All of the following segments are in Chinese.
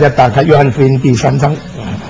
家打开约翰福音第3章。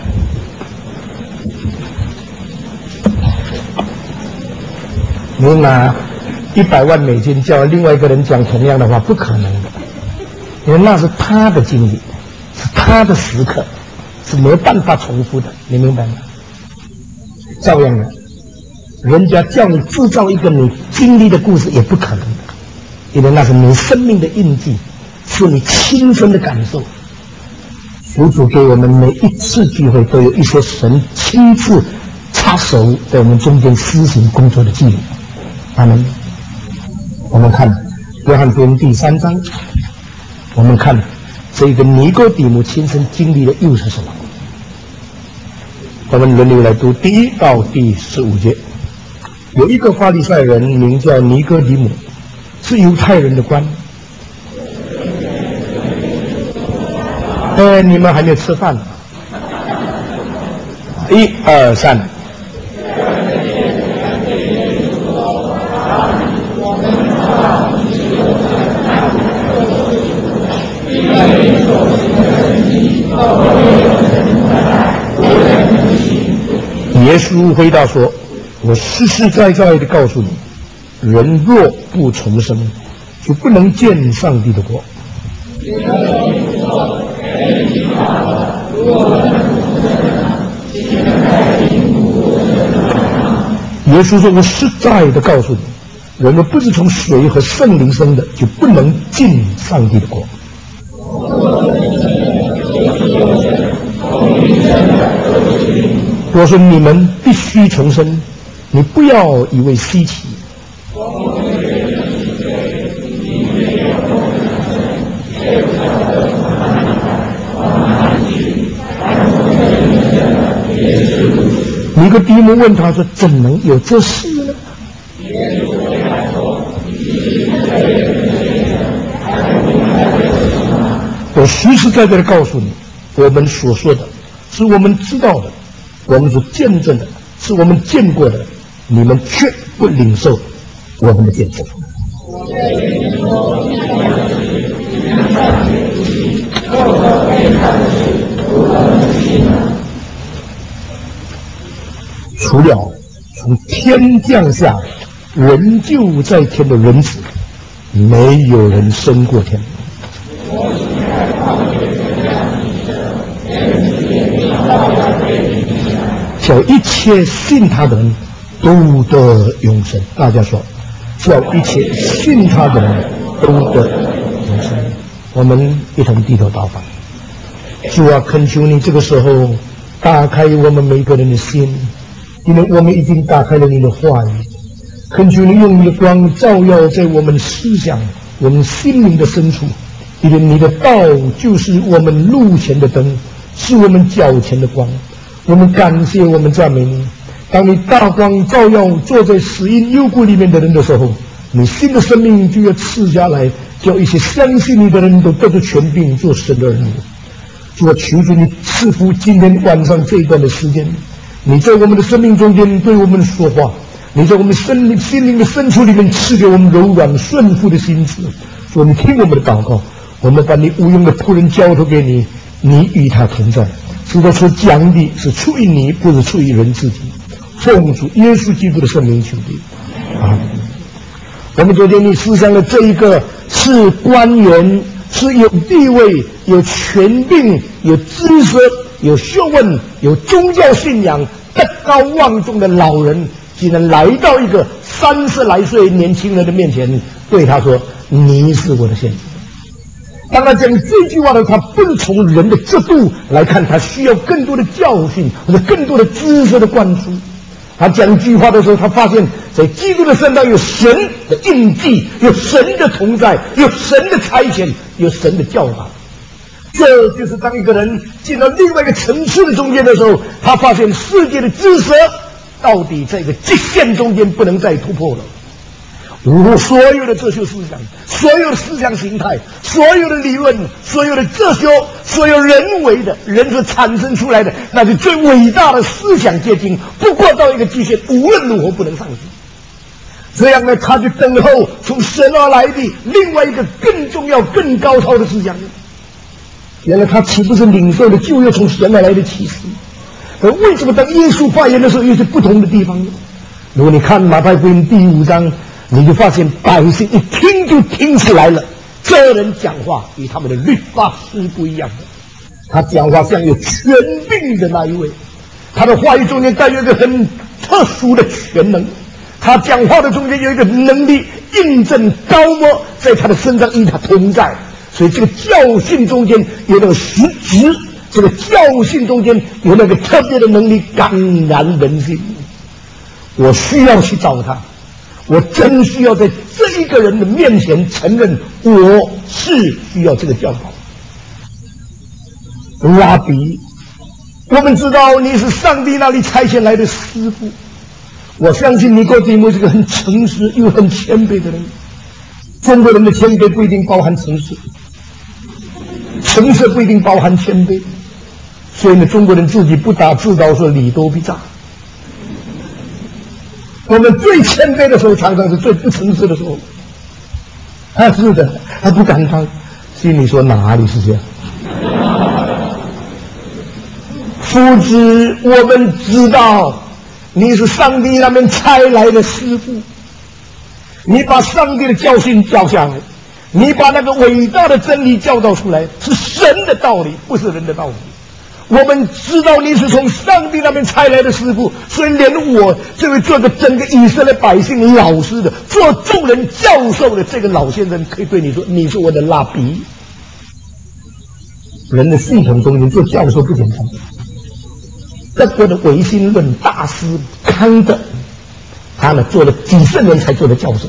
你拿100万美金叫另外一个人讲同样的话，不可能的，因为那是他的经历，是他的时刻，是没办法重复的，你明白吗？照样的，人家叫你制造一个你经历的故事也不可能的，因为那是你生命的印记，是你亲身的感受。主给我们每一次聚会都有一些神亲自插手在我们中间施行工作的记录。阿们。我们看约翰福音第3章，我们看这个尼哥底母亲身经历的又是什么？我们轮流来读第1到第15节。有一个法利赛人名叫尼哥底母，是犹太人的官。你们还没有吃饭呢。1、2、3。耶稣回答说：“我实实在在的告诉你，人若不重生，就不能见上帝的国。”耶稣说：“我实在的告诉你，人若不是从水和圣灵生的，就不能进上帝的国。”我说你们必须重生，你不要以为稀奇。尼哥底母问他说：“怎能有这事呢？”我实实在在的告诉你，我们所说的是我们知道的，我们所见证的是我们见过的，你们却不领受我们的见证。除了从天降下人就在天的人子，没有人升过天。叫一切信他的人都得永生。大家说，叫一切信他的人都得永生。我们一同低头祷告。主啊，恳求你这个时候打开我们每个人的心，因为我们已经打开了你的话语。恳求你用你的光照耀在我们思想、我们心灵的深处，因为你的道就是我们路前的灯，是我们脚前的光。我们感谢，我们赞美你。当你大光照耀坐在死荫幽谷里面的人的时候，你新的生命就要赐下来，叫一些相信你的人都得着权柄做神的儿女。主啊，求主你赐福今天晚上这一段的时间，你在我们的生命中间对我们说话，你在我们心灵的深处里面赐给我们柔软顺服的心智。主啊，你听我们的祷告，我们把你无用的仆人交托给你，你与他同在。知道所讲的是出于你，不是出于人自己。奉主耶稣基督的圣名求的。我们昨天你思想的这一个是官员，是有地位、有权柄、有知识、有学问、有宗教信仰、德高望重的老人，竟然来到一个30来岁年轻人的面前，对他说：“你是我的先知。”当他讲这句话的时候，他不是从人的角度来看，他需要更多的教训或者更多的知识的灌输。他讲这句话的时候，他发现在基督的身上有神的印记，有神的同在，有神的差遣，有神的教导。这就是当一个人进到另外一个层次的中间的时候，他发现世界的知识到底在一个极限中间不能再突破了。所有的哲学思想，所有的思想形态，所有的理论，所有的哲学，所有人为的人所产生出来的，那是最伟大的思想结晶，不过到一个极限，无论如何不能上去。这样呢，他就等候从神而来的另外一个更重要、更高超的思想。 原来他岂不是领受了旧约从神而来的启示？而为什么当耶稣发言的时候，又是不同的地方呢？如果你看马太福音第5章，你就发现百姓一听就听出来了，这人讲话与他们的律法是不一样的。他讲话像有权柄的那一位，他的话语中间带有一个很特殊的权能，他讲话的中间有一个能力印证高摩在他的身上与他同在，所以这个教训中间有那个实质，这个教训中间有那个特别的能力感染人心。我需要去找他，我真需要在这一个人的面前承认我是需要这个教导。拉比，我们知道你是上帝那里差遣来的师傅，我相信尼哥底母是个很诚实又很谦卑的人。中国人的谦卑不一定包含诚实，诚实不一定包含谦卑，所以呢，中国人自己不打自招，说礼多必诈。我们最谦卑的时候，常常是最不诚实的时候。是的，他不敢当，心里说哪里是这样？夫子，我们知道你是上帝那边差来的师傅，你把上帝的教训教下来，你把那个伟大的真理教导出来，是神的道理，不是人的道理。我们知道你是从上帝那边差来的师傅，所以连我这位做个整个以色列百姓老师的，做众人教授的这个老先生，可以对你说，你是我的拉比。人的系统中间做教授不简单。德国的唯心论大师康德，他呢做了几十年才做的教授，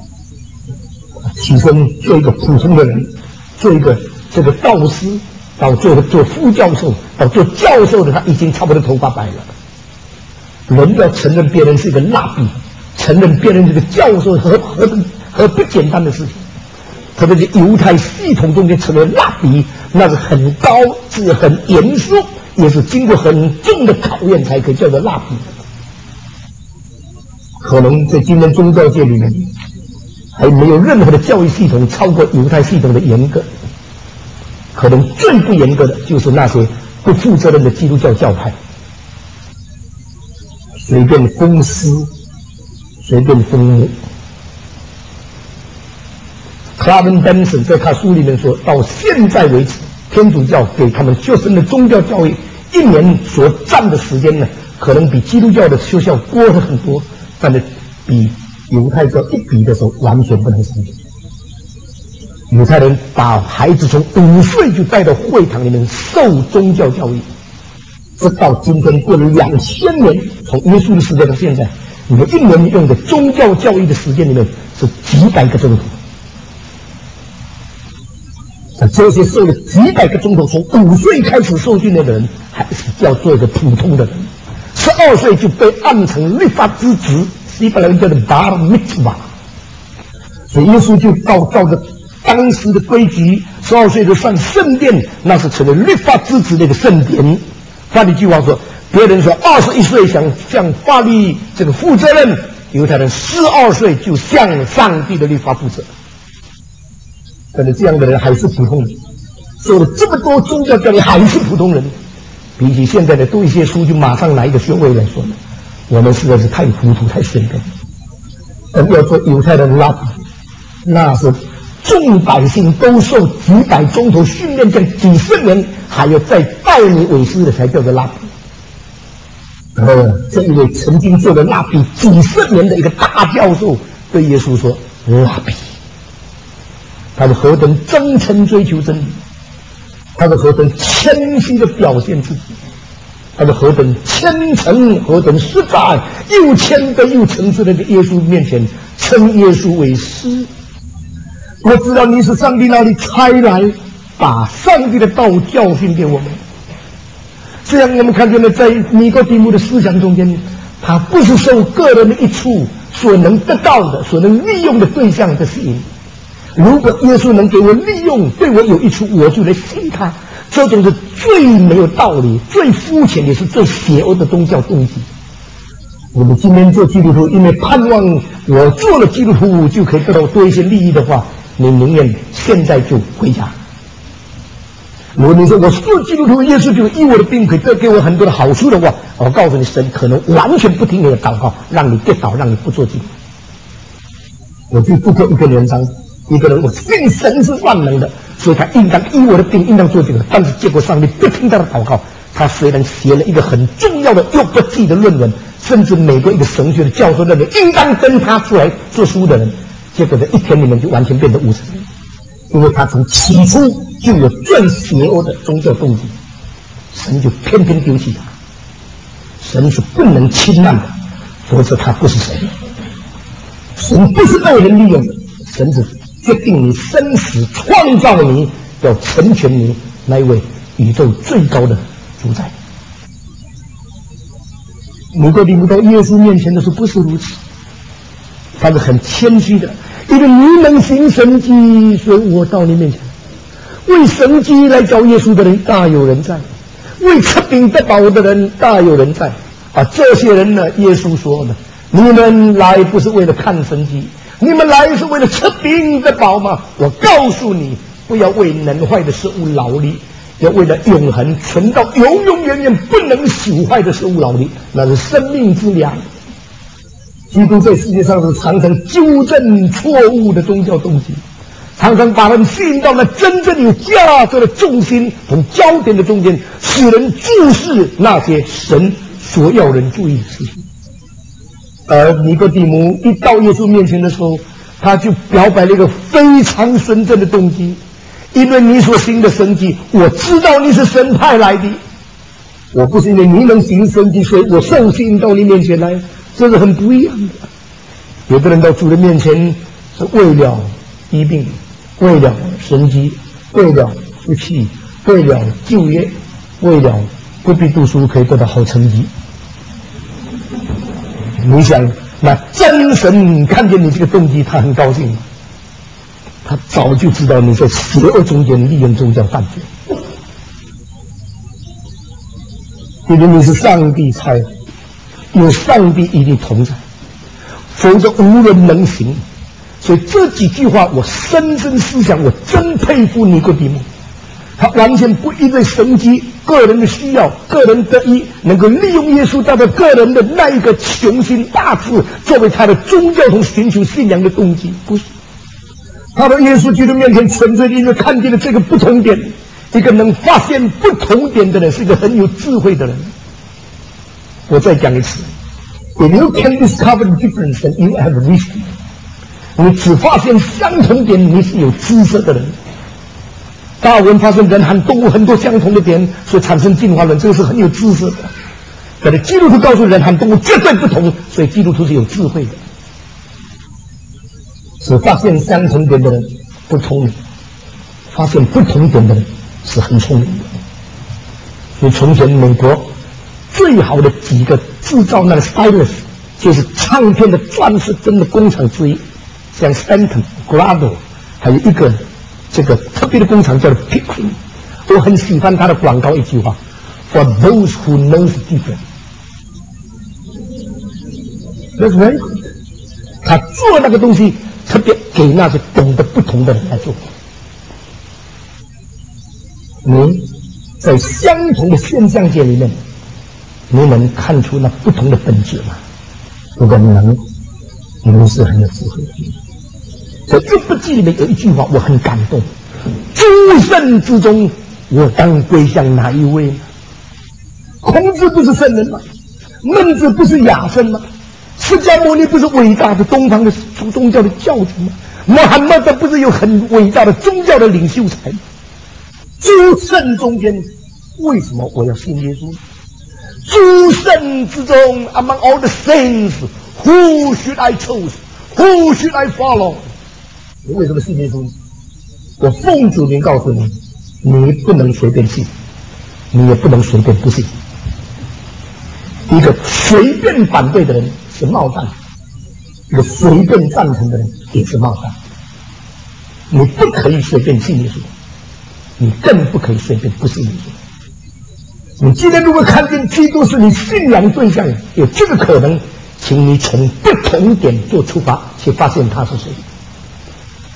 起身做一个普通的人，做一个这个道师，到做副教授，到做教授的，他已经差不多头发白了。人要承认别人是一个蜡笔，承认别人这个教授和不简单的事情。特别是犹太系统中间成为蜡笔，那是很高，是很严肃，也是经过很重的考验才可以叫做蜡笔。可能在今天宗教界里面，还没有任何的教育系统超过犹太系统的严格。可能最不严格的就是那些不负责任的基督教教派，随便封师，随便封墓。克拉文登森在他书里面说，到现在为止，天主教给他们学生的宗教教育一年所占的时间呢，可能比基督教的学校多了很多，但是比犹太教一比的时候，完全不能相比。犹太人把孩子从5岁就带到会堂里面受宗教教育，直到今天过了2000年，从耶稣的时代到现在，你们一年用的宗教教育的时间里面是几百个钟头。这些受了几百个钟头，从5岁开始受训练的人，还是叫做一个普通的人。12岁就被按成律法之子，希伯来人叫做 bar mitzvah。所以耶稣就照着当时的规矩，12岁就上圣殿，那是成为律法之子的一个圣典。换一句话说，别人说21岁想向法律这个负责任，犹太人12岁就向上帝的律法负责。但是这样的人还是普通人，受了这么多宗教教育还是普通人。比起现在的读一些书就马上拿一个学位来说呢，我们实在是太糊涂太深了。但要做犹太人拉比，那是众百姓都受几百钟头训练，这几十年还要再拜你为师的才叫做拉比。这一位曾经做了拉比几十年的一个大教授对耶稣说：“拉比。”他是何等真诚追求真理，他是何等谦虚的表现自己，他是何等虔诚，何等实在，又谦卑又诚实的在耶稣面前称耶稣为师。我知道你是上帝那里差来，把上帝的道教训给我们。这样我们看见了，在尼哥底母的思想中间，他不是受个人的一处所能得到的、所能利用的对象的吸引。如果耶稣能给我利用，对我有益处，我就来信他。这种是最没有道理、最肤浅也是最邪恶的宗教动机。我们今天做基督徒，因为盼望我做了基督徒就可以得到多一些利益的话，你宁愿现在就回家。 如果你说我是基督徒，耶稣就医我的病，可以给我很多的好处的话，我告诉你，神可能完全不听你的祷告，让你跌倒，让你不做基督徒。我去复刻一个文章，一个人我信神是万能的，所以他应当医我的病，应当做这个，但是结果上帝不听他的祷告。他虽然写了一个很重要的又不记的论文，甚至美国一个神学的教授认为应当跟他出来做书的人，结果在一天里面就完全变得无神，因为他从起初就有最邪恶的宗教动机，神就偏偏丢弃他。神是不能轻慢的，否则他不是神。神不是被人利用的，神是决定你生死，创造你，要成全你那一位宇宙最高的主宰。尼哥底母到耶稣面前的时候不是如此，他是很谦虚的，因为你能行神迹，所以我到你面前。为神迹来找耶稣的人大有人在，为吃饼得饱的人大有人在。这些人呢，耶稣说呢，你们来不是为了看神迹，你们来是为了吃饼得饱吗？我告诉你，不要为能坏的事物劳力，要为了永恒存到永永远远不能朽坏的事物劳力，那是生命之粮。基督在世界上是常常纠正错误的宗教动机，常常把人吸引到了真正有价值的重心同焦点的中间，使人注视那些神所要人注意的事情。而尼哥底母一到耶稣面前的时候，他就表白了一个非常纯正的动机，因为你所行的神迹，我知道你是神派来的，我不是因为你能行神迹，所以我受信到你面前来，这是很不一样的。有的人到主的面前是为了医病，为了神迹，为了福气，为了就业，为了不必读书可以得到好成绩。你想，那真神看见你这个动机，他很高兴吗？他早就知道你在邪恶中间利用宗教犯罪，因为你是上帝差，有上帝与你同在，否则无人能行。所以这几句话我深深思想，我真佩服尼哥底母，他完全不因为神迹、个人的需要、个人得意，能够利用耶稣他的个人的那一个雄心大志作为他的宗教同寻求信仰的动机，不是。他到耶稣基督面前，纯粹因为看见了这个不同点，一个能发现不同点的人是一个很有智慧的人。我再讲一次 ，If you can discover the difference, then you have wisdom。你只发现相同点，你是有知识的人。达尔文发现人和动物很多相同的点，所以产生进化论，这个是很有知识的。可是基督徒告诉人和动物绝对不同，所以基督徒是有智慧的。只发现相同点的人不聪明，发现不同点的人是很聪明的。所以从前美国最好的几个制造那个 stylus， 就是唱片的钻石针的工厂之一，像 Stanton、Grado， 还有一个这个特别的工厂叫做 Pickering。我很喜欢他的广告一句话 ：For those who know the difference。That's very good。他做那个东西，特别给那些懂得不同的人来做。你在相同的现象界里面，你能看出那不同的本质吗？如果能，你是很有智慧的。在《约伯记》里面有一句话我很感动：诸圣之中，我当归向哪一位呢？孔子不是圣人吗？孟子不是雅圣吗？释迦牟尼不是伟大的东方的宗教的教主吗？穆罕默德不是有很伟大的宗教的领袖才吗？诸圣中间，为什么我要信耶稣？诸圣之中 ，among all the saints, who should I choose? Who should I follow? 你为什么信耶稣？我奉主名告诉你，你不能随便信，你也不能随便不信。一个随便反对的人是冒犯，一个随便赞成的人也是冒犯。你不可以随便信耶稣，你更不可以随便不信耶稣。你今天如果看见基督是你信仰对象，有这个可能，请你从不同点做出发，去发现他是谁。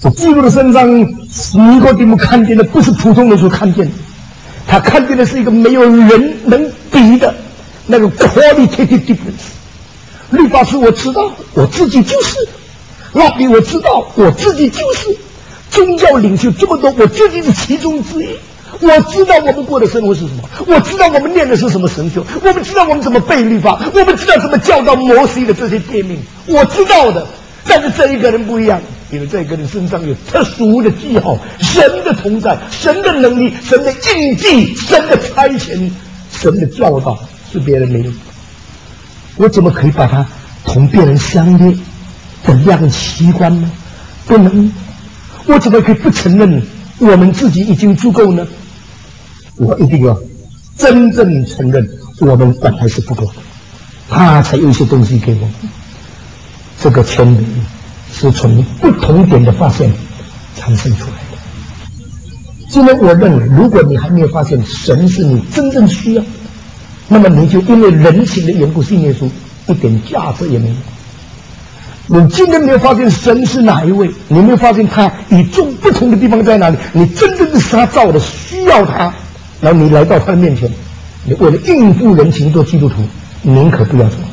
这基督的身上，尼哥底母看见的不是普通人所看见的，他看见的是一个没有人能比的那个 qualitative difference。律法师我知道，我自己就是；拉比我知道，我自己就是；宗教领袖这么多，我自己是其中之一。我知道我们过的生活是什么，我知道我们念的是什么神修，我们知道我们怎么背律法，我们知道怎么教导摩西的这些诫命，我知道的。但是这一个人不一样，因为这一个人身上有特殊的记号，神的同在，神的能力，神的印记，神的差遣，神的教导是别人没有。我怎么可以把它同别人相列的两奇观呢？不能。我怎么可以不承认我们自己已经足够呢？我一定要真正承认我们本来是不够的，他才有一些东西给我们。这个权利是从不同点的发现产生出来的。今天我认为，如果你还没有发现神是你真正需要，那么你就因为人情的缘故信耶稣，一点价值也没有。你今天没有发现神是哪一位，你没有发现他与众不同的地方在哪里，你真正是他造的，需要他，然后你来到他的面前，你为了应付人情做基督徒，宁可不要做。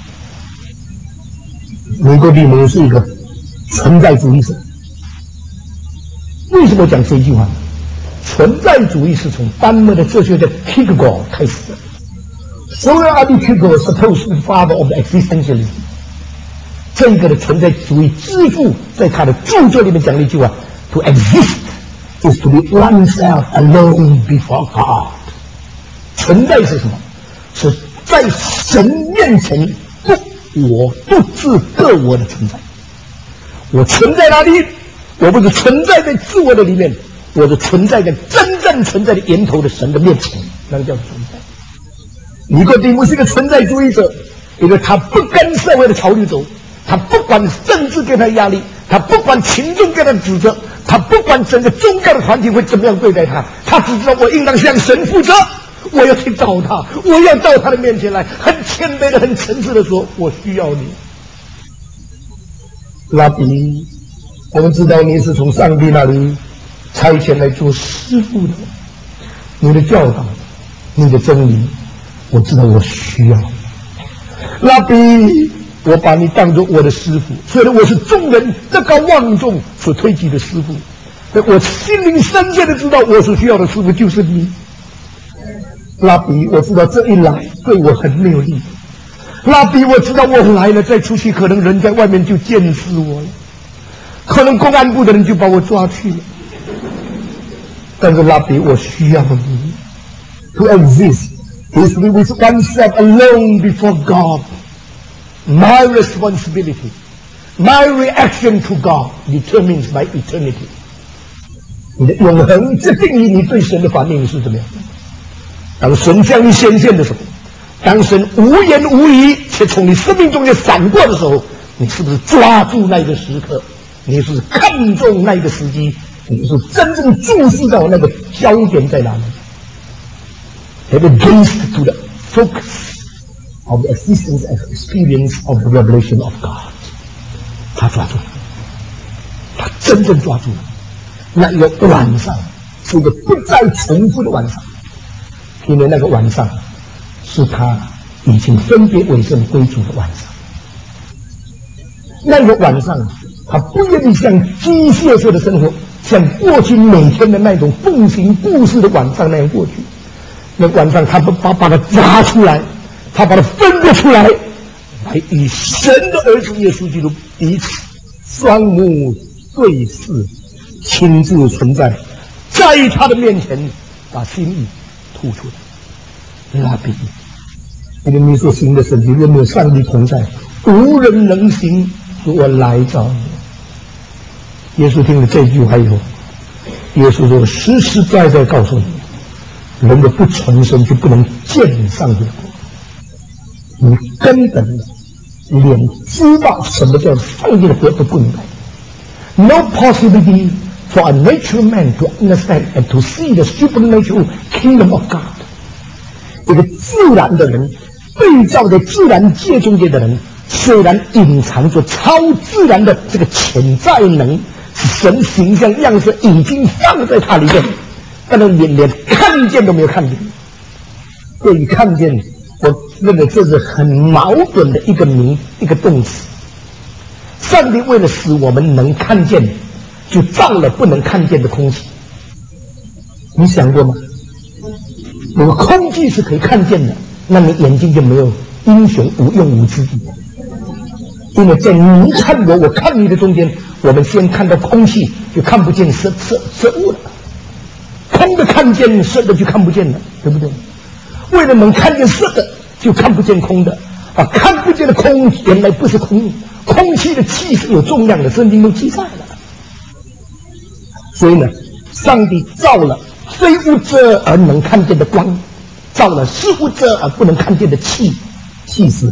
尼哥底母是一个存在主义者。为什么讲这句话呢？存在主义是从丹麦的哲学家 Kierkegaard 开始的。Søren Adi Kierkegaard supposed to be the father of the existentialism。这个的存在主义之父在他的著作里面讲了一句话 ：To exist is to be oneself alone before God。存在是什么？是在神面前我不自个我的存在。我存在哪里？我不是存在在自我的里面，我是存在在真正存在的源头的神的面前，那个叫存在。尼哥底母是一个存在主义者，因为他不跟社会的潮流走，他不管政治给他压力，他不管群众给他指责，他不管整个宗教的团体会怎么样对待他，他只知道我应当向神负责。我要去找他，我要到他的面前来，很谦卑的、很诚挚的说：“我需要你。”拉比，我们知道你是从上帝那里差遣来做师傅的，你的教导，你的真理，我知道我需要。拉比，我把你当作我的师傅，虽然我是众人德高望重所推举的师傅，但我心灵深切的知道，我所需要的师傅就是你。拉比，我知道这一来对我很没有利。拉比，我知道我来了再出去，可能人在外面就监视我了，可能公安部的人就把我抓去了。但是拉比，我需要你。To exist is to be with oneself alone before God. My responsibility, my reaction to God determines my eternity. 你的永恒决定于你对神的反应是怎么样。当神向你显现的时候，当神无言无语且从你生命中间闪过的时候，你是不是抓住那个时刻？你是不是看重那个时机？你是真正注视到那个焦点在哪里？ Have a gaze to the focus of the existence and experience of the revelation of God。 他抓住了，他真正抓住了。那一个晚上是一个不再重复的晚上，因为那个晚上是他已经分别为圣归主的晚上。那个晚上，他不愿意像机械式的生活，像过去每天的那种奉行故事的晚上那样过去。那晚上，他把它砸出来，他把它分别出来，来与神的儿子耶稣基督彼此双目对视，亲自存在，在他的面前把心意吐出来。拉比，因为你所行的神迹，若没有上帝同在，无人能行。说我来找你。耶稣听了这句话以后，耶稣说：“实实在在告诉你，人的不重生就不能见上帝的国。你根本连知道什么叫上帝的国都不明白。No possibility for a natural man to understand and to see the supernatural kingdom of God。 一个自然的人，被造在自然界中间的人，虽然隐藏着超自然的这个潜在能， 神形象样式已经放在它里面，但是连看见都没有看见。对于看见，我认为这是很矛盾的一个名，一个动词。上帝为了使我们能看见，就造了不能看见的空气。你想过吗？如果空气是可以看见的，那你眼睛就没有英雄无用武之地。因为在你看我，我看你的中间，我们先看到空气，就看不见色物了。空的看见，色的就看不见了，对不对？为了能看见色的，就看不见空的啊！看不见的空，原来不是空，空气的气是有重量的，圣经都记载了。所以呢，上帝造了非物质而能看见的光，造了是物质而不能看见的气势。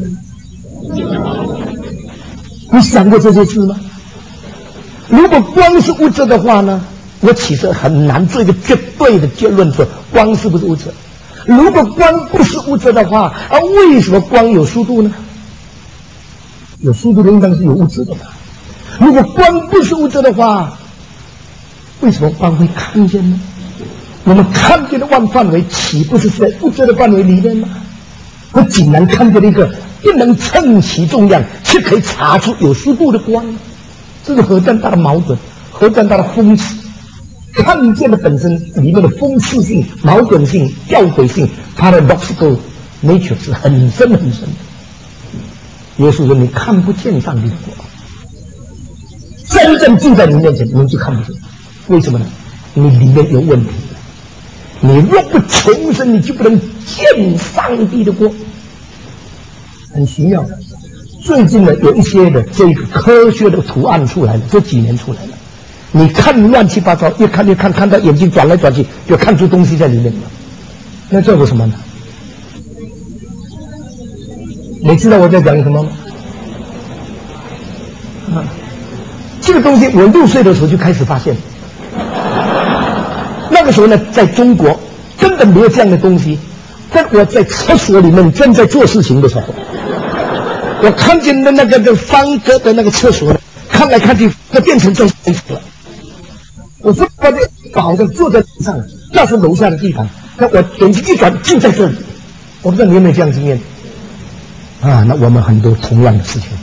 你想过这些事吗？如果光是物质的话呢，我其实很难做一个绝对的结论说光是不是物质。如果光不是物质的话，为什么光有速度呢？有速度的应当是有物质的吧？如果光不是物质的话，为什么光会看见呢？我们看见的范围岂不是在物质的范围里面吗？我竟然看见了一个不能称其重量却可以查出有速度的光，这是何等大的矛盾，何等大的讽刺！看见的本身里面的讽刺性、矛盾性、吊诡性 （paradoxical nature） 是很深很深的。耶稣说：“你看不见上帝的国，真正住在你面前，你就看不见。为什么呢？你里面有问题。你若不重生，你就不能见上帝的国。”很奇妙的。最近呢，有一些的这个科学的图案出来了，这几年出来了。你看乱七八糟，越看越看到眼睛转来转去，就看出东西在里面了。那叫做什么呢？你知道我在讲什么吗？这个东西我6岁的时候就开始发现。那个时候呢，在中国根本没有这样的东西。但我在厕所里面正在做事情的时候，我看见的那个方格的那个厕所呢，看来看去，它变成这样了。我说发现好像坐在地上，那是楼下的地方。那我眼睛一转，就在这里。我不知道你有没有这样经验啊？那我们很多同样的事情，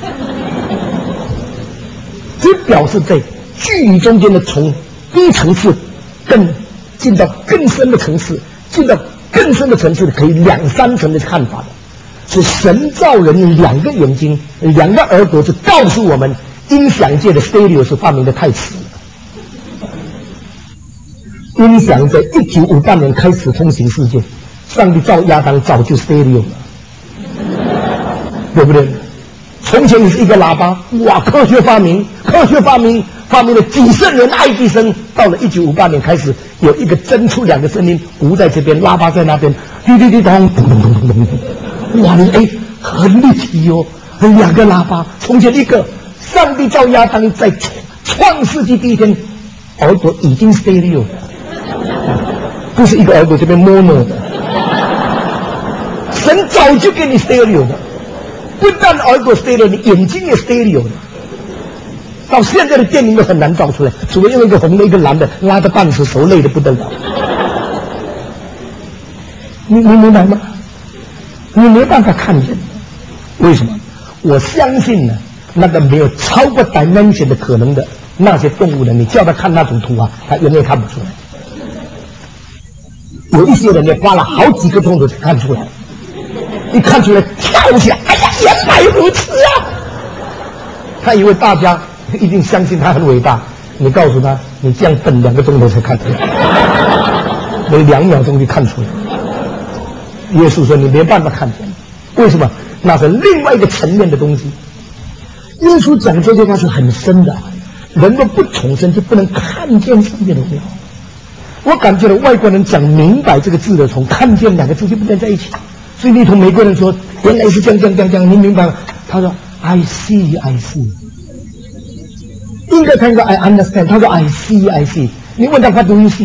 这表示在距离中间的从低层次进到更深的层次，进到更深的层次可以2、3层的看法的。是神造人2个眼睛、2个耳朵，是告诉我们音响界的 stereo 是发明的太迟了。音响在1958年开始通行世界，上帝造亚当早就 stereo 了，对不对？从前是一个喇叭，哇！科学发明了几十年爱迪生，到了1958年开始有一个蒸出2个声音，鼓在这边，喇叭在那边，滴滴滴咚咚咚咚咚咚，哇！很立体哦，2个喇叭。从前一个，上帝造亚当在创世纪第一天，耳朵已经 stereo 了，不是一个耳朵这边 mono 的，神早就给你 stereo 的。不但耳朵 stereo， 你眼睛也 stereo 的。到现在的电影都很难造出来，除了用一个红的一个蓝的，拉着半死，手累得不得了。你明白吗？你没办法看见，为什么？我相信呢，那个没有超过 dimension 的可能的那些动物呢，你叫他看那种图啊，他永远看不出来。有一些人也花了好几个钟头才看出来，一看出来跳起来，哎呀，原来如此啊！他以为大家一定相信他很伟大，你告诉他，你这样等2个钟头才看出来，没2秒钟就看出来。耶稣说你没办法看见，为什么？那是另外一个层面的东西。耶稣讲这句话是很深的，人若不重生就不能看见上帝的荣耀。我感觉到外国人讲明白这个字的，从看见2个字就不能在一起。所以你同美国人说原来是这样，你明白吗？他说 I see， 应该他说 I understand， 他说 I see。 你问他 What do you see？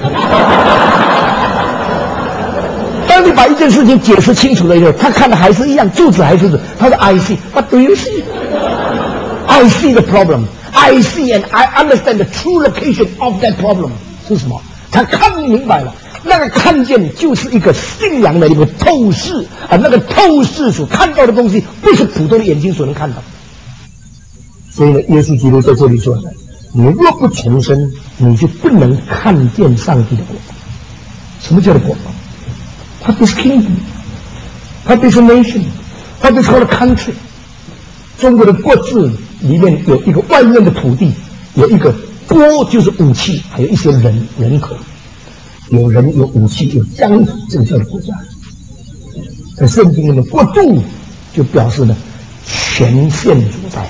当你把一件事情解释清楚了以后，他看的还是一样，柱子还是他说 I see， What do you see？ I see the problem， I see and I understand the true location of that problem 是什么？他看明白了，那个看见就是一个信仰的一个透视啊，那个透视所看到的东西，不是普通的眼睛所能看到。所以呢，耶稣基督在这里说：“你若不重生，你就不能看见上帝的国。”什么叫做国？What is kingdom? What is a nation? What is called a country? 中国的国字里面有一个外面的土地，有一个国就是武器，还有一些人口，有人有武器有疆土，这个叫做国家。在圣经里面，国度就表示呢权限所在。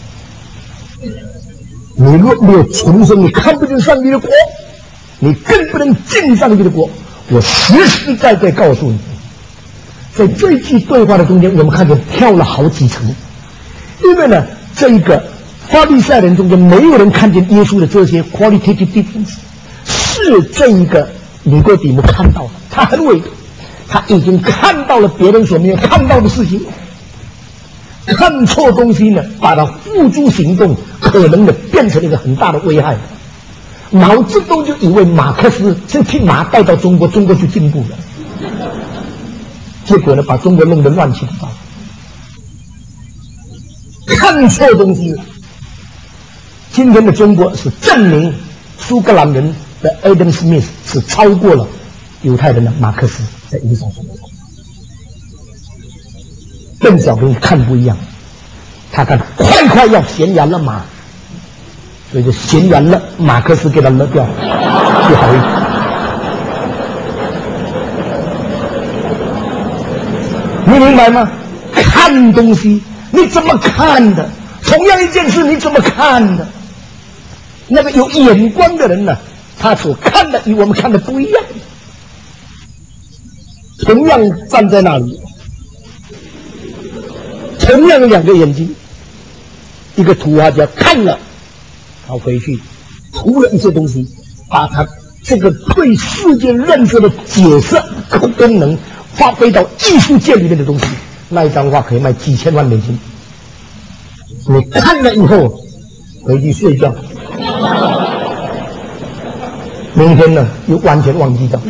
你若没有重生，你看不见上帝的国，你更不能进上帝的国。我实实在在告诉你，在这一句对话的中间，我们看见跳了好几层。因为呢，这一个法利赛人中间没有人看见耶稣的这些 qualitative difference， 是这一个尼哥底母看到了，他很伟大，他已经看到了别人所没有看到的事情。看错东西呢，把它付诸行动，可能的变成一个很大的危害。毛泽东就以为马克思是替马带到中国，中国就进步了，结果呢，把中国弄得乱七八糟。看错东西了。今天的中国是证明苏格兰人的 Adam Smith 是超过了犹太人的马克思在意义上说。邓小平看不一样，他看快要悬崖勒马，所以就悬崖勒马克思给他勒掉，就好一点。你明白吗？看东西你怎么看的？同样一件事你怎么看的？那个有眼光的人呢，他所看的与我们看的不一样。同样站在那里，同样两个眼睛，一个图画家看了，他回去涂了一些东西，把他这个对世界认知的解释功能发挥到艺术界里面的东西，那一张画可以卖几千万美金。你看了以后回去睡觉，明天呢又完全忘记掉。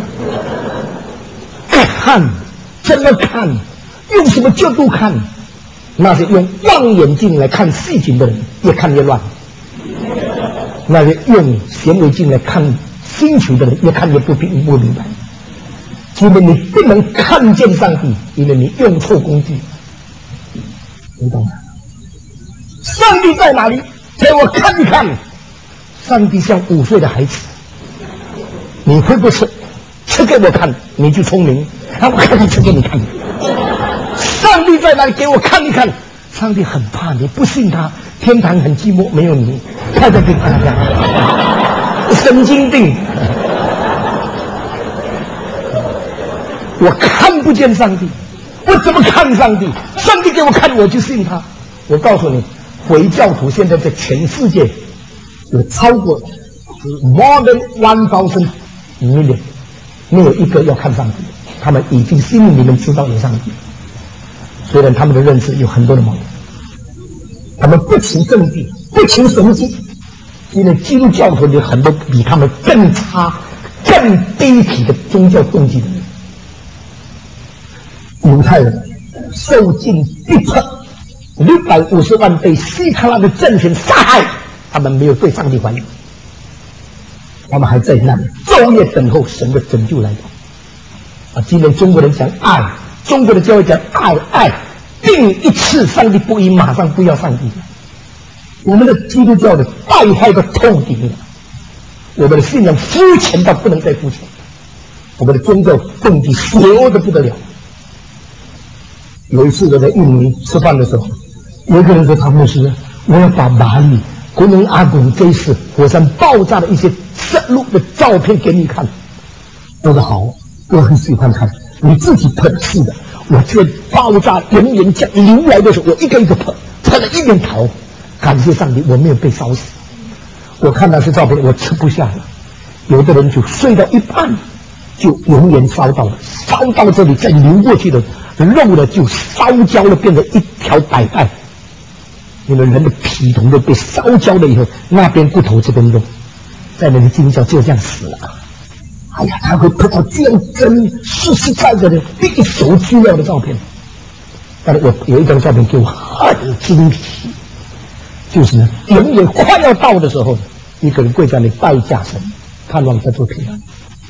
看怎么看，用什么角度看？那些用望远镜来看细菌的人越看越乱，那些用显微镜来看星球的人越看越不明白。因为你不能看见上帝，因为你用错工具。你懂吗？上帝在哪里？给我看一看。上帝像5岁的孩子，你会不吃？吃给我看，你就聪明。我看吃给你看。上帝在哪里？给我看一看。上帝很怕你，不信他，天堂很寂寞，没有你。看着给看看，神经病。我看不见上帝，我怎么看上帝？上帝给我看，我就信他。我告诉你，回教徒现在在全世界有超过 more than 1,000 million， 没有一个要看上帝，他们已经心里面知道有上帝，虽然他们的认知有很多的矛盾，他们不求证据，不求神迹，因为基督教徒有很多比他们更差、更卑鄙的宗教动机的人。犹太人受尽逼迫，650万被希特勒的政权杀害，他们没有对上帝怀疑，他们还在那里昼夜等候神的拯救来到。今天中国人讲爱，中国的教会讲爱，定一次上帝不依，马上不要上帝。我们的基督教的败坏到透顶了，我们的信仰肤浅到不能再肤浅，我们的宗教动机邪恶的不得了。有一次我在印尼吃饭的时候，有一个人说：“他牧师，我要把马里国农阿贡这一次火山爆炸的一些摄录的照片给你看。”我说：“好，我很喜欢看，你自己喷是的。我这爆炸人员这样流来的时候，我一个一个喷了一面逃，感谢上帝，我没有被烧死。我看那些照片，我吃不下了。有的人就睡到一半，就永远烧到了，烧到这里再流过去的肉呢就烧焦了，变成一条白带。 因为人的皮筒都被烧焦了以后，那边骨头这边肉，在那个基督教就这样死了。哎呀，他会拍到这样真实实在在的一手资料的照片。但是我有一张照片给我很惊奇，就是呢，永远快要到的时候，一个人跪在那里拜假神，盼望在做平安。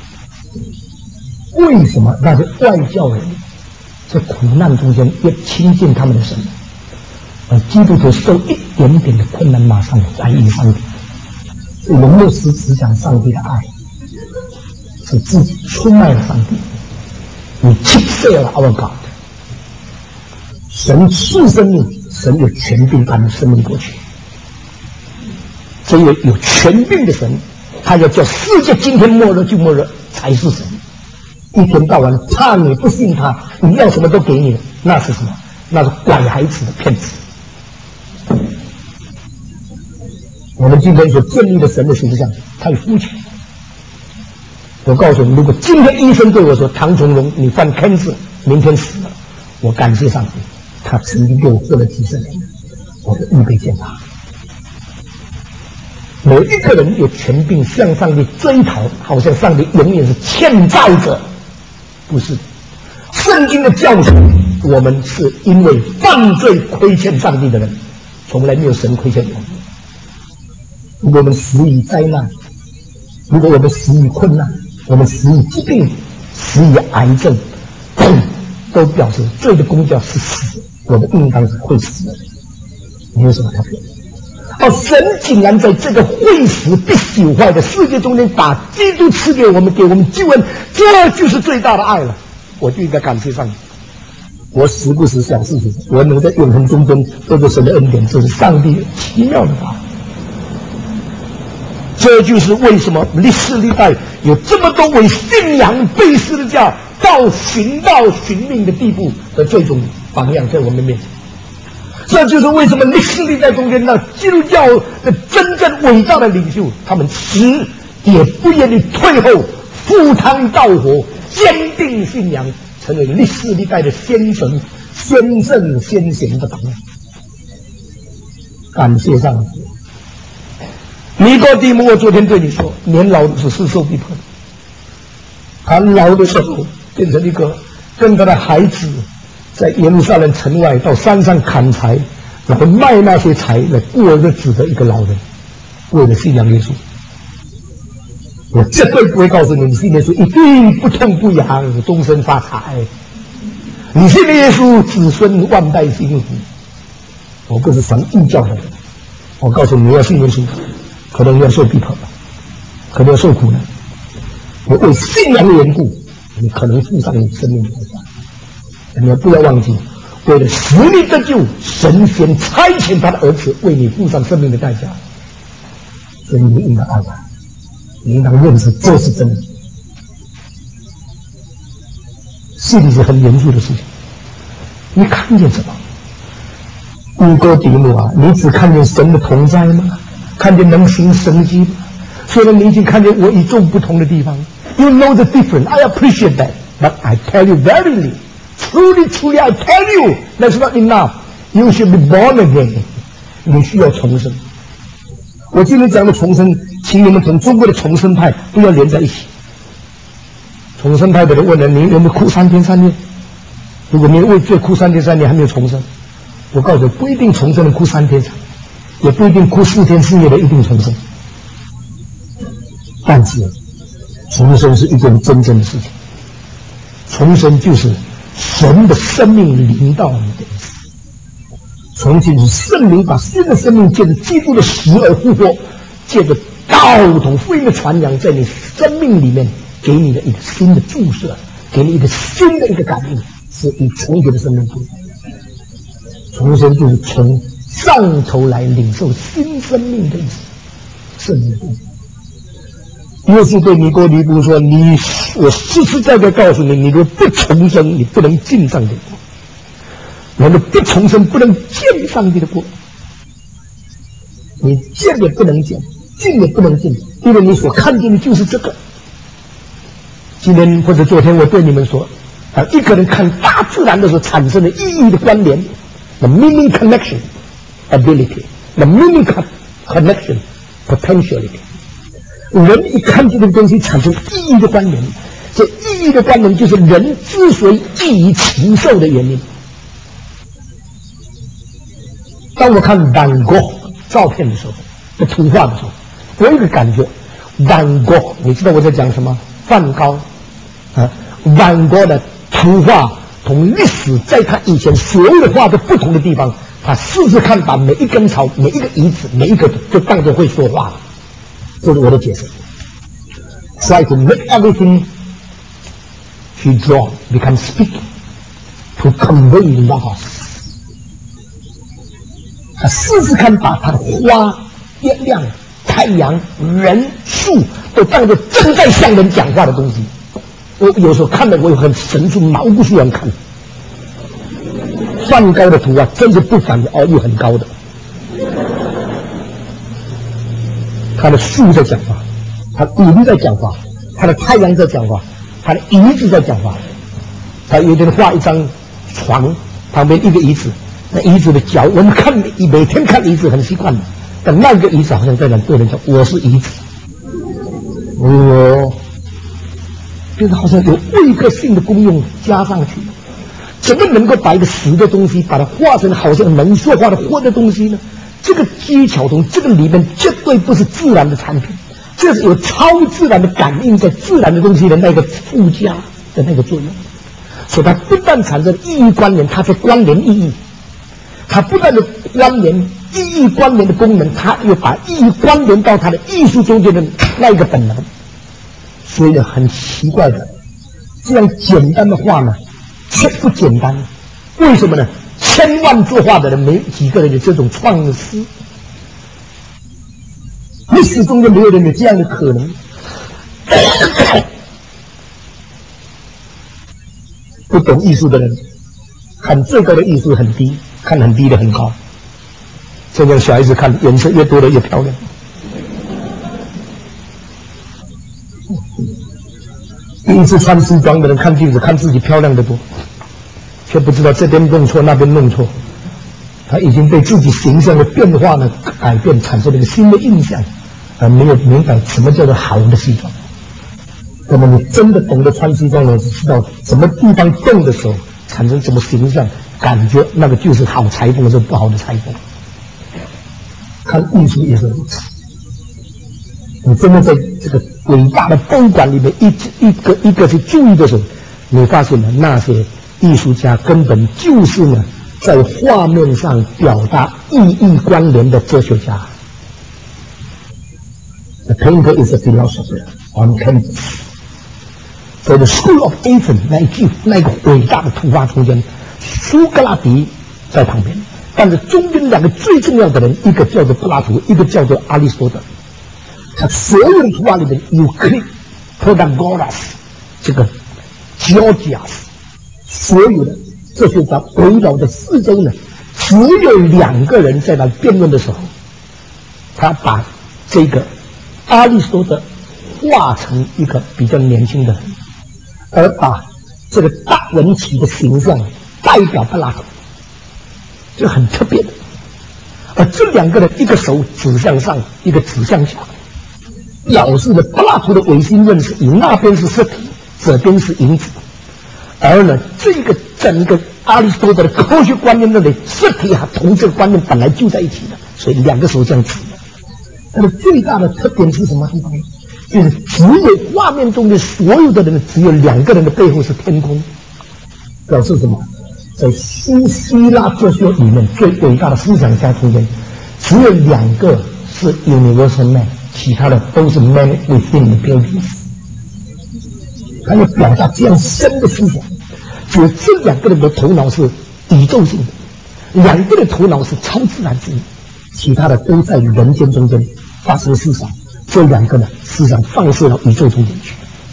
为什么那些外教人在苦难中间要亲近他们的神？而基督徒受一点点的困难，马上在意上帝。所以我们牧师只讲上帝的爱，是自己出卖了上帝。你弃废了 our God。神赐生命，神有权柄把你生命过去。这位有权柄的神，他要叫世界今天末日就末日，才是神。一天到晚怕你不信他，你要什么都给你的，那是什么？那是拐孩子的骗子。我们今天所建立的神的形象太肤浅。我告诉你，如果今天医生对我说唐崇荣你犯 cancer 明天死了，我感谢上帝，他曾经给我活了几十年，我就预备见他。每一个人有权柄向上帝追讨，好像上帝永远是欠债者，不是。圣经的教训，我们是因为犯罪亏欠上帝的人，从来没有神亏欠我们。如果我们死于灾难，如果我们死于困难，我们死于疾病，死于癌症，都表示罪的公价是死，我们应当是会死的，没有什么特别。而神竟然在这个会死必朽坏的世界中间，把基督赐给我们，给我们救恩，这就是最大的爱了。我就应该感谢上帝。我时不时想事情，我能在永恒中间得着神的恩典，这是上帝奇妙的法。这就是为什么历世历代有这么多为信仰背十字架到寻命的地步的这种榜样在我们面前。这就是为什么历世历代中间那基督教的真正伟大的领袖，他们死也不愿意退后，赴汤蹈火，坚定信仰，成为历世历代的先神、先圣、先贤的榜样。感谢上帝。尼哥底母，我昨天对你说，年老是世受逼迫的。他老的时候变成一个跟他的孩子在耶路撒冷城外到山上砍柴，然后卖那些柴来过日子的一个老人，为了信仰耶稣。我绝对不会告诉你，你信耶稣一定不痛不痒，终身发财。你信了耶稣，子孙万代幸福。我不是传异教的人，我告诉你，你要信耶稣，可能要受逼迫，可能要受苦难。我为信仰的缘故，你可能付上你生命的代价。你们不要忘记，为了使你得救，神先差遣他的儿子为你付上生命的代价。所以你应当爱他，你应当认识这是真理。信是很严肃的事情。你看见什么？尼哥底母啊，你只看见神的同在吗？看见能行神迹吗？虽然你已经看见我与众不同的地方 ，You know the difference. I appreciate that, but I tell you verily, truly, I tell you, that's not enough. You should be born again. 你需要重生。我今天讲的重生，请你们从中国的重生派不要连在一起。重生派的人问了你有没有哭3天3夜？如果你为罪哭3天3夜还没有重生，我告诉你，不一定重生的哭3天3夜，也不一定哭4天4夜的一定重生。但是重生是一件真正的事情，重生就是神的生命临到你的意思。重新是圣灵把新的生命借着基督的死而复活，借着道统福音的传扬，在你生命里面给你的一个新的注射，给你一个新的一个感应，是与从前的生命不一样。重生就是从上头来领受新生命的意思，圣灵不一样。耶稣对尼哥底母说：“我实实在在告诉你，你若不重生，你不能进上帝的国。人若不重生，不能见上帝的国。你见也不能见，进也不能进，因为你所看见的就是这个。今天或者昨天，我对你们说，当一个人看大自然的时候产生的意义的关联 ，the meaning connection， ability, the meaning connection, potentiality。人一看这个东西产生意义的关联，这意义的关联就是人之所以异于禽兽的原因。当我看梵高照片的时候，的图画的时候，我有一个感觉，梵高，你知道我在讲什么？梵高啊，梵高的图画同历史在他以前所有的画的不同的地方，他试试看把每一根草、每一个椅子、每一个就当作会说话了。这是我的解释。Try to make everything he draw become speaking to convey logos。他试试看把他的花、月亮、太阳、人、树都当作正在向人讲话的东西。我有时候看了，我有很神出毛骨悚然看。梵高的图啊，真是不凡的哦，又很高的。他的树在讲话，他的云在讲话，他的太阳在讲话，他的椅子在讲话。他有的人画一张床，旁边一个椅子，那椅子的脚，我们看每天看椅子很习惯的，但那个椅子好像在那对人讲我是椅子，就是好像有味觉性的功用加上去。怎么能够把一个死的东西把它画成好像能说话的活的东西呢？这个技巧从这个里面绝对不是自然的产品，这是有超自然的感应在自然的东西的那个附加的那个作用。所以它不但产生意义关联，它在关联意义，它不但的关联意义关联的功能，它又把意义关联到它的艺术中间的那一个本能。所以呢，很奇怪的，这样简单的话呢，却不简单。为什么呢？千万作画的人没几个人有这种创思，历史中间没有人有这样的可能。不懂艺术的人看最高的艺术很低，看很低的很高。现在小孩子看颜色越多的越漂亮。第一次穿西装的人看镜子看自己漂亮的多，却不知道这边弄错那边弄错，他已经被自己形象的变化呢改变，产生了一个新的印象，而没有明白什么叫做好的西装。那么你真的懂得穿西装了，知道什么地方动的时候产生什么形象，感觉那个就是好裁缝，是不好的裁缝。看艺术也是如此。你真的在这个伟大的博物馆里面一个去注意的时候，你发现了那些艺术家根本就是呢在画面上表达意义关联的哲学家。The painter is a philosopher on canvas。在 The School of Athens 那个伟大的图画中间，苏格拉底在旁边，但是中间两个最重要的人，一个叫做柏拉图，一个叫做亚里士多德。他所有的图画里面，Euclid、Protagoras 这个 Gorgias 所有的哲学家围绕的四周呢，只有两个人在那辩论的时候，他把这个亚里士多德画成一个比较年轻的人，而把这个大文体的形象代表柏拉图，这很特别的。而这两个人，一个手指向上，一个指向下，表示了柏拉图的唯心论是以那边是实体，这边是因子。而呢，这个整个亚里士多德的科学观念认为，实体和同这个观念本来就在一起的，所以两个手这样指的。那么最大的特点是什么地方？就是只有画面中的所有的人，只有两个人的背后是天空，表示什么？在新希腊哲学里面最伟大的思想家中间，只有两个是 universal man， 其他的都是 man within the buildings。他要表达这样深的思想，只有这两个人的头脑是宇宙性的，两个人的头脑是超自然性的，其他的都在人间中间发生思想。这两个呢，思想放射到宇宙中间去。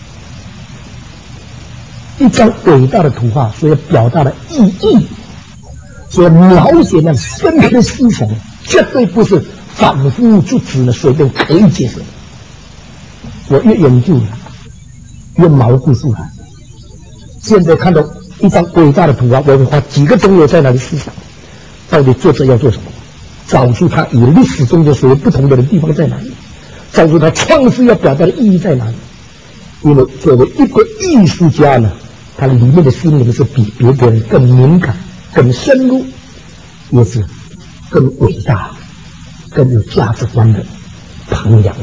一张伟大的图画所要表达的意义，所要描写那深刻的思想，绝对不是反复就只能随便可以解释的。我越研究越毛骨悚然。现在看到一张伟大的图画，我会花几个钟头在那里思想，到底作者要做什么？ 找出它与历史中的所有不同的地方在哪里，找出它创世要表达的意义在哪里。因为作为一个艺术家呢，他里面的心灵是比别人更敏感、更深入，也是更伟大、更有价值观的衡量。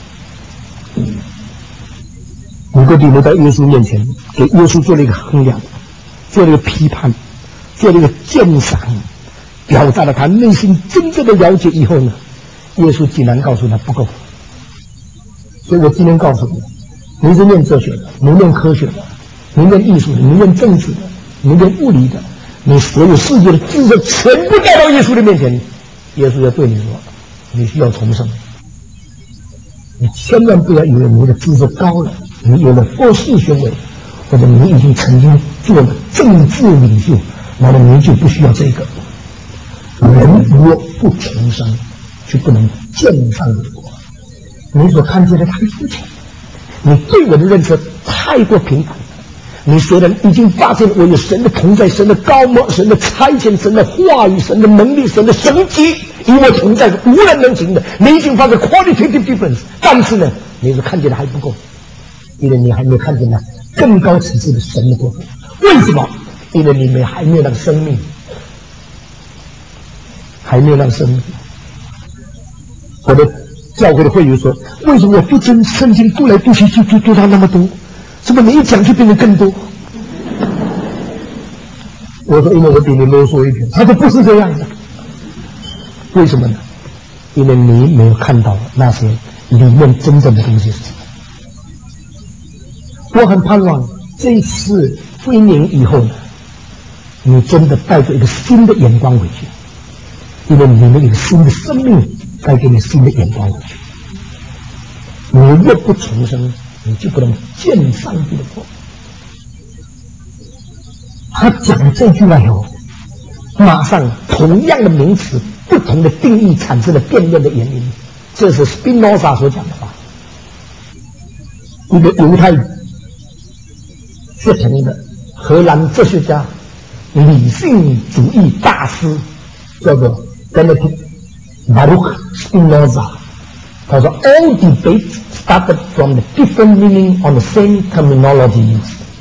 尼哥底母在耶稣面前给耶稣做了一个衡量，做了一个批判，做了一个鉴赏，表达了他内心真正的了解以后呢，耶稣竟然告诉他不够。所以我今天告诉你，你是念哲学的，你念科学的，你念艺术的，你念政治的，你念物理的，你所有世界的知识全部带到耶稣的面前，耶稣要对你说，你需要重生。你千万不要以为你的知识高了，你有了博士学位，或者你已经曾经做了政治领袖，那么你就不需要这个。人若不重生，就不能见上帝国。你所看见的太肤浅，你对我的认识太过平凡。你虽然已经发现我有神的同在、神的高莫、神的差遣、神的话语、神的能力、神的神迹与我同在，无人能行的，你已经发现 qualitative difference， 但是呢，你是看见的还不够，因为你还没有看见呢更高层次的神的国度。为什么？因为你们还没有那个生命，还没有那个生命。我的教会的会友说，为什么我不真圣经读来读去就读到那么多？怎么你一讲就变得更多？我说因为我比你啰嗦一点。他说不是这样的。为什么呢？因为你没有看到那些里面真正的东西是什么。我很盼望这一次归宁以后呢，你真的带着一个新的眼光回去，因为你们有新的生命带给你新的眼光回去。你若不重生，你就不能见上帝的国。他讲这句话以后，马上同样的名词不同的定义产生了辩论的原因。这是斯宾诺莎所讲的话，一个犹太血统的荷兰哲学家、理性主义大师，叫做 Benedict Baruch Spinoza。他说 ，all debates started from the different meaning on the same terminology。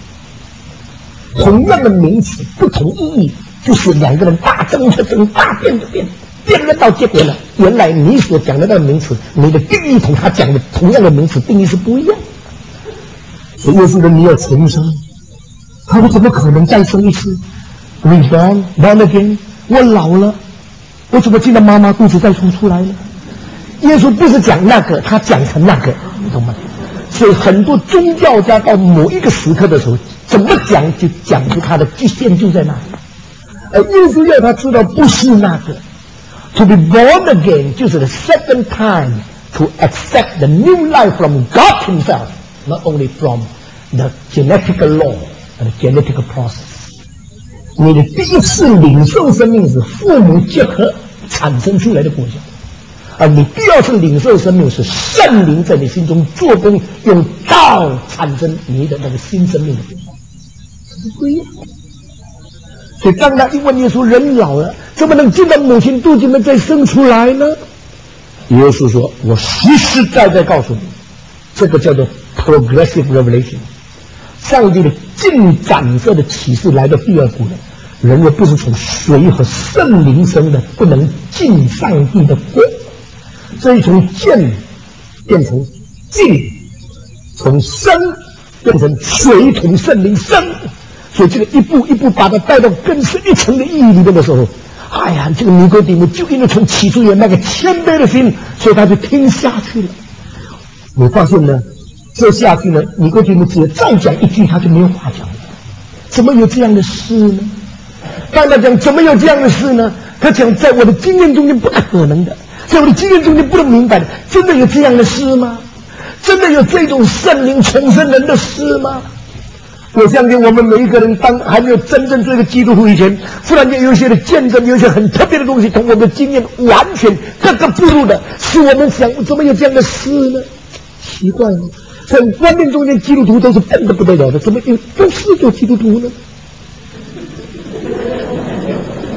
同样的名词，不同意义，就是两个人大争特争，大辩特辩，辩论到结果了。原来你所讲的那个名词，你的定义同他讲的同样的名词定义是不一样的。所以耶稣说你要重生，他说怎么可能再生一次 ？Reborn, born again。我老了，我怎么进到妈妈肚子再重出来呢？耶稣不是讲那个，他讲成那个，你懂吗？所以很多宗教家到某一个时刻的时候，怎么讲就讲出他的局限就在那里。而耶稣要他知道不是那个 ，to be born again 就是 the second time to accept the new life from God Himself, not only from the genetic law and the genetic process。你的第一次领受生命是父母结合产生出来的果效。而你第二次领受生命是圣灵在你心中做工，用道产生你的那个新生命的果效，这是不一样。所以当他一问耶稣，人老了怎么能进到母亲肚子里面再生出来呢？耶稣说，我实实在在告诉你，这个叫做 progressive revelation， 上帝的进展式的启示来到第二步了。人若不是从水和圣灵生的，不能进上帝的国。所以从见变成进，从生变成水同圣灵生，所以这个一步一步把它带到更深一层的意义里面的时候，哎呀，这个尼哥底母就因为从起初有那个谦卑的心，所以他就听下去了。你发现呢，这下去呢，尼哥底母只要再讲一句，他就没有话讲了。怎么有这样的事呢？当他讲怎么有这样的事呢？他讲在我的经验中间不可能的。在我的经验中间不能明白的，真的有这样的事吗？真的有这种圣灵重生人的事吗？我相信我们每一个人当还没有真正做一个基督徒以前，忽然间有一些的见证，有一些很特别的东西，同我们的经验完全格格不入的，使我们想怎么有这样的事呢？奇怪了，在观念中间基督徒都是笨得不得了的，怎么有不是做基督徒呢？这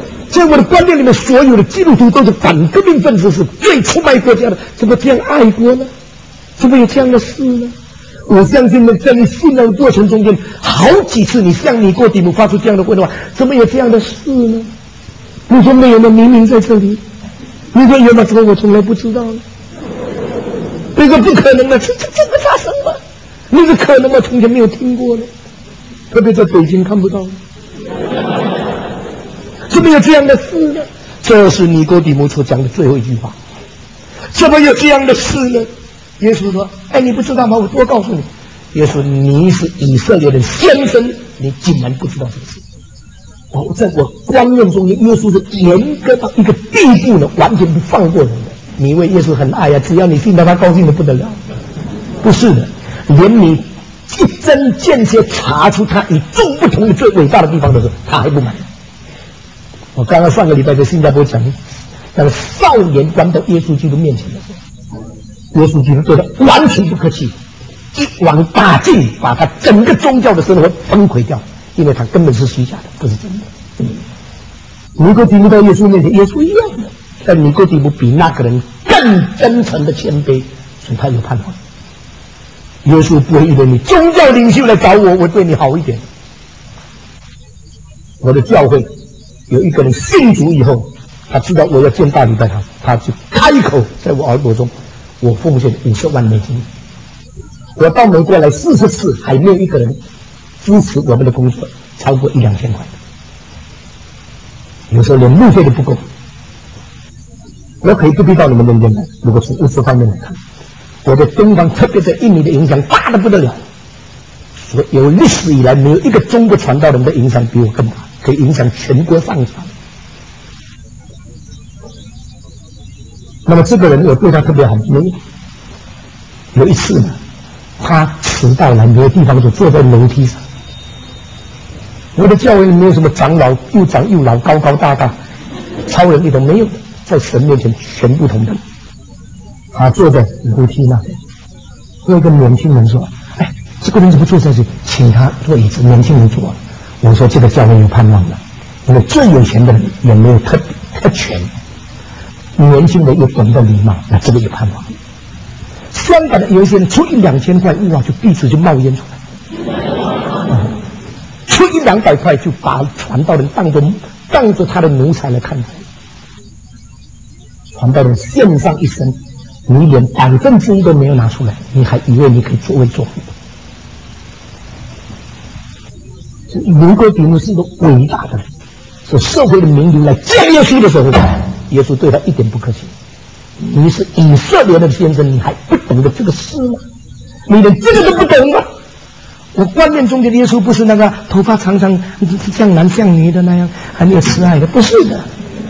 在我的观念里面，所有的基督徒都是反革命分子，是最出卖国家的，怎么这样爱国呢？怎么有这样的事呢？我相信呢，在你信仰的过程中间，好几次你向尼哥底母发出这样的问话，怎么有这样的事呢？你说没有吗？明明在这里。你说有吗？说我从来不知道呢。你说不可能的，这个发生吗？你说可能吗？从前没有听过呢，特别在北京看不到。怎么有这样的事呢？这是尼哥底母所讲的最后一句话。怎么有这样的事呢？耶稣说：“哎，你不知道吗？我多告诉你，耶稣，你是以色列的先生，你竟然不知道这个事。”在我观念中，耶稣是严格到一个地步呢，完全不放过人的。你以为耶稣很爱呀？只要你信到他，高兴的不得了。不是的，连你一针见血查出他与众不同的最伟大的地方的时候，他还不满。我刚刚上个礼拜在新加坡讲，那个少年关到耶稣基督面前的时候，耶稣基督对他完全不客气，一网打尽，把他整个宗教的生活崩溃掉，因为他根本是虚假的，不是真的。尼哥底母到耶稣面前，耶稣一样的，但尼哥底母比那个人更真诚的谦卑，所以他有盼望。耶稣不会因为你宗教领袖来找我，我对你好一点。我的教会有一个人信主以后，他知道我要建大礼拜堂，他就开口在我耳朵中，我奉献50万美金。我到美国来40次，还没有一个人支持我们的工作超过1-2千块，有时候连路费都不够。我可以不必到你们那边来，如果从物质方面来看，我在东方，特别在印尼的影响大得不得了。有历史以来没有一个中国传道人的影响比我更大，可以影响全国上下。那么这个人我对他特别好，有一次呢，他迟到了，没有地方就坐在楼梯上。我的教会里没有什么长老，又长又老，高高大大，超人一种没有，在神面前全部同等。他坐在楼梯那边，有一个年轻人说：“哎，这个人怎么坐在这里？请他坐椅子。”年轻人坐。我说：“这个教会有盼望了，因为最有钱的人也没有特权，年轻人又懂得礼貌，那这个有盼望。”香港的有一些人出1-2千块，哇，就鼻子就冒烟出来。出100-200块就把传道人当作他的奴才来看待。传道人献上一生，你连1%都没有拿出来，你还以为你可以作威作福？尼哥底母是一个伟大的人，是社会的名流来见耶稣的时候，耶稣对他一点不客气。你是以色列的先生，你还不懂得这个事吗？你连这个都不懂吗？我观念中的耶稣不是那个头发长长像男像女的那样，还没有慈爱的，不是的。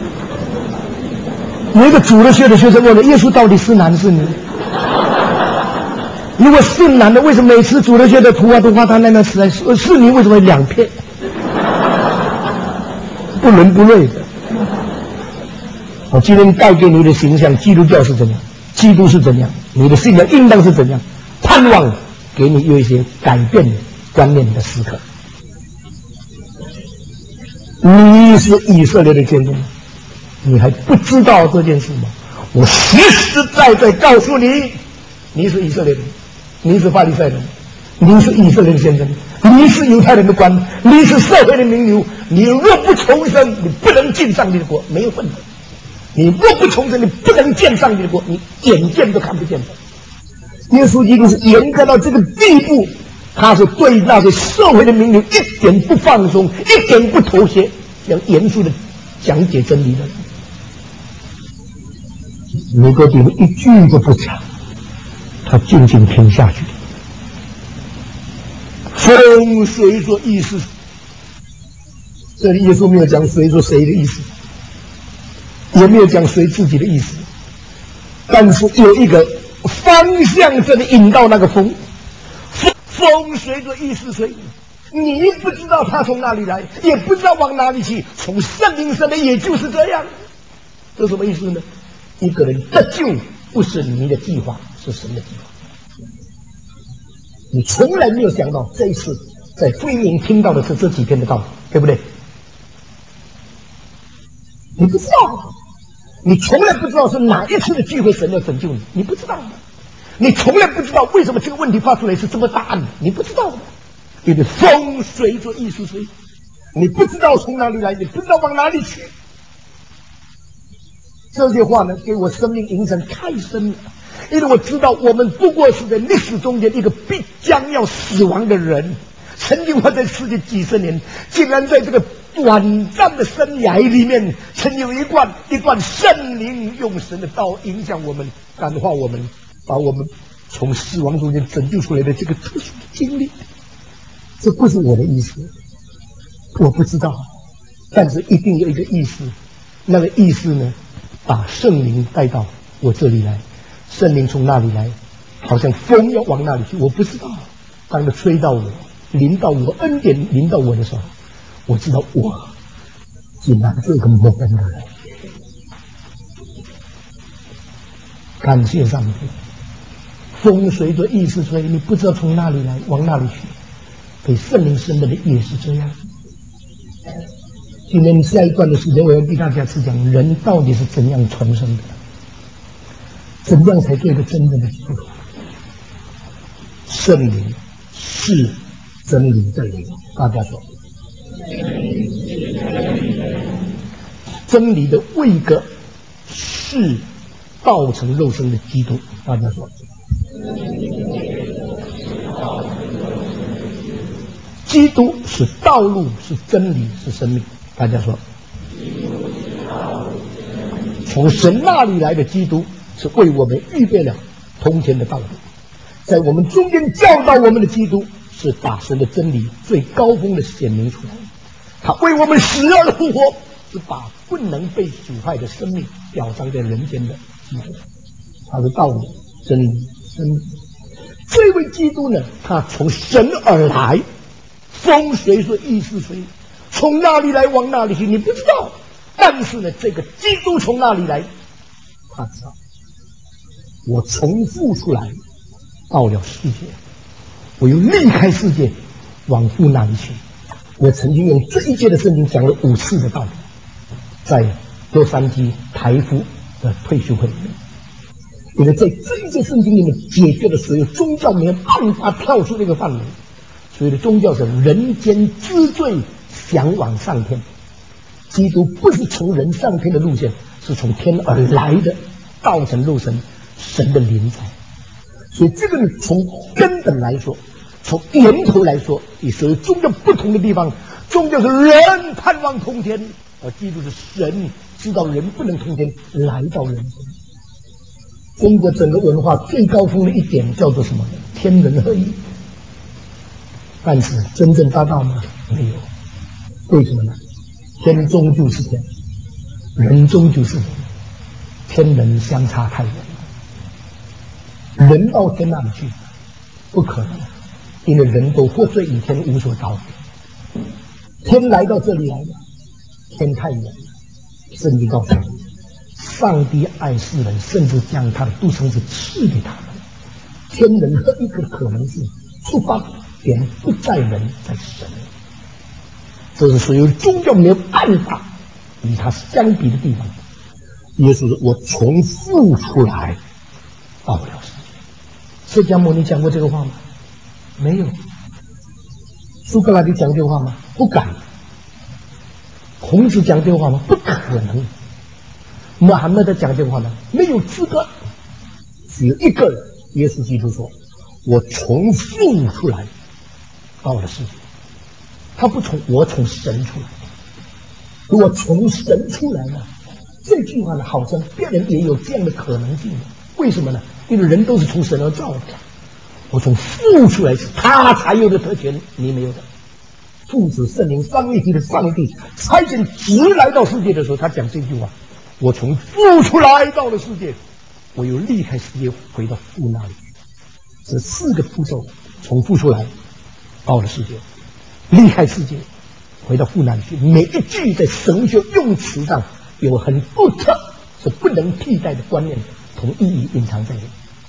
有一个主日学的学生问了：耶稣到底是男是女？如果是男的，为什么每次主日学的图画都画他那么慈爱？是女为什么2片？不伦不类的。我今天带给你的形象，基督教是怎样，基督是怎样，你的信仰应当是怎样，盼望给你有一些改变观念的时刻。你是以色列的先锋，你还不知道这件事吗？我实实在在告诉你，你是以色列人，你是法利赛人，你是以色列的先生，你是犹太人的官，你是社会的名流，你若不重生，你不能进上帝的国，没有份的。你若不重生，你不能见上帝的国，你眼见都看不见的。耶稣基督是严格到这个地步，他是对那些社会的名流一点不放松，一点不妥协，要严肃的讲解真理的。尼哥底母一句都不讲，他静静听下去。风随着意思，这里耶稣没有讲随着谁的意思，也没有讲随自己的意思，但是有一个方向这里引到那个风，风随着意思随，你不知道它从哪里来，也不知道往哪里去，从圣灵生的也就是这样。这什么意思呢？一个人得救不是你的计划，是神的计划。你从来没有想到这一次在福音营听到的是这几篇的道理，对不对？ 你不知道，你从来不知道是哪一次的机会神要拯救你，你不知道的。你从来不知道为什么这个问题发出来是这么答案的，你不知道的。因为风随着意思随，你不知道从哪里来，你不知道往哪里去。这些话呢，给我生命影响太深了。因为我知道我们不过是在历史中间一个必将要死亡的人，曾经活在世界几十年，竟然在这个短暂的生涯里面，曾有一段圣灵用神的道影响我们，感化我们，把我们从死亡中间拯救出来的这个特殊的经历。这不是我的意思，我不知道，但是一定有一个意思，那个意思呢，把圣灵带到我这里来。圣灵从那里来，好像风要往那里去，我不知道。当它吹到我，临到我，恩典临到我的时候，我知道我竟然这个蒙恩的人。感谢上帝，风随着意思吹，你不知道从哪里来，往哪里去。给圣灵生的也是这样。今天下一段的时间，我要给大家去讲人到底是怎样重生的。怎样才做一个真正的基督徒？圣灵是真理的灵，大家说，真理的位格是道成肉身的基督，大家说，基督是道路，是真理，是生命，大家说，从神那里来的基督是为我们预备了通天的道路，在我们中间教导我们的基督是把神的真理最高峰的显明出来，他为我们死而复活，是把不能被朽坏的生命表彰在人间的基督，他的道理、真理、生命。这位基督呢，他从神而来，风随是意是随，从哪里来往哪里去你不知道，但是呢，这个基督从哪里来他知道。我重复出来到了世界，我又离开世界往父那里去。我曾经用这一届的圣经讲了5次的道理，在洛杉矶台夫的退休会里面，因为在这一届圣经里面解决了所有宗教没有办法跳出这个范围。所有的宗教是人间之罪想往上天，基督不是从人上天的路线，是从天而来的，道成肉身，神的灵在。所以这个从根本来说，从源头来说，与所有宗教不同的地方，宗教是人盼望通天，而基督是神知道人不能通天，来到人间。中国整个文化最高峰的一点叫做什么？天人合一。但是真正达到吗？没有。为什么呢？天终究是天，人终究是人，天人相差太远了。人到天那里去不可能，因为人都获罪与天无所高。天来到这里来了，天太远了。圣经告诉我们，上帝爱世人，甚至将他的独生子赐给他们。天人合一的可能性出发点不在人，在神。这是所有宗教没有办法与它相比的地方。耶稣说：“我从父出来，到不了世界。”释迦牟尼讲过这个话吗？没有。苏格拉底讲这个话吗？不敢。孔子讲这个话吗？不可能。穆罕默德讲这个话吗？没有资格。只有一个人，耶稣基督说：“我从父出来，到了世界。”他不从我从神出来，我从神出来呢？这句话呢，好像别人也有这样的可能性。为什么呢？因为人都是从神而造的。我从父出来，是他才有的特权，你没有的。父子圣灵三位一体的上帝差遣直来到世界的时候，他讲这句话：我从父出来到了世界，我又离开世界回到父那里。这4个步骤，从父出来到了世界，离开世界回到父那里去。每一句在神学用词上有很独特是不能替代的观念同意义隐藏在里面。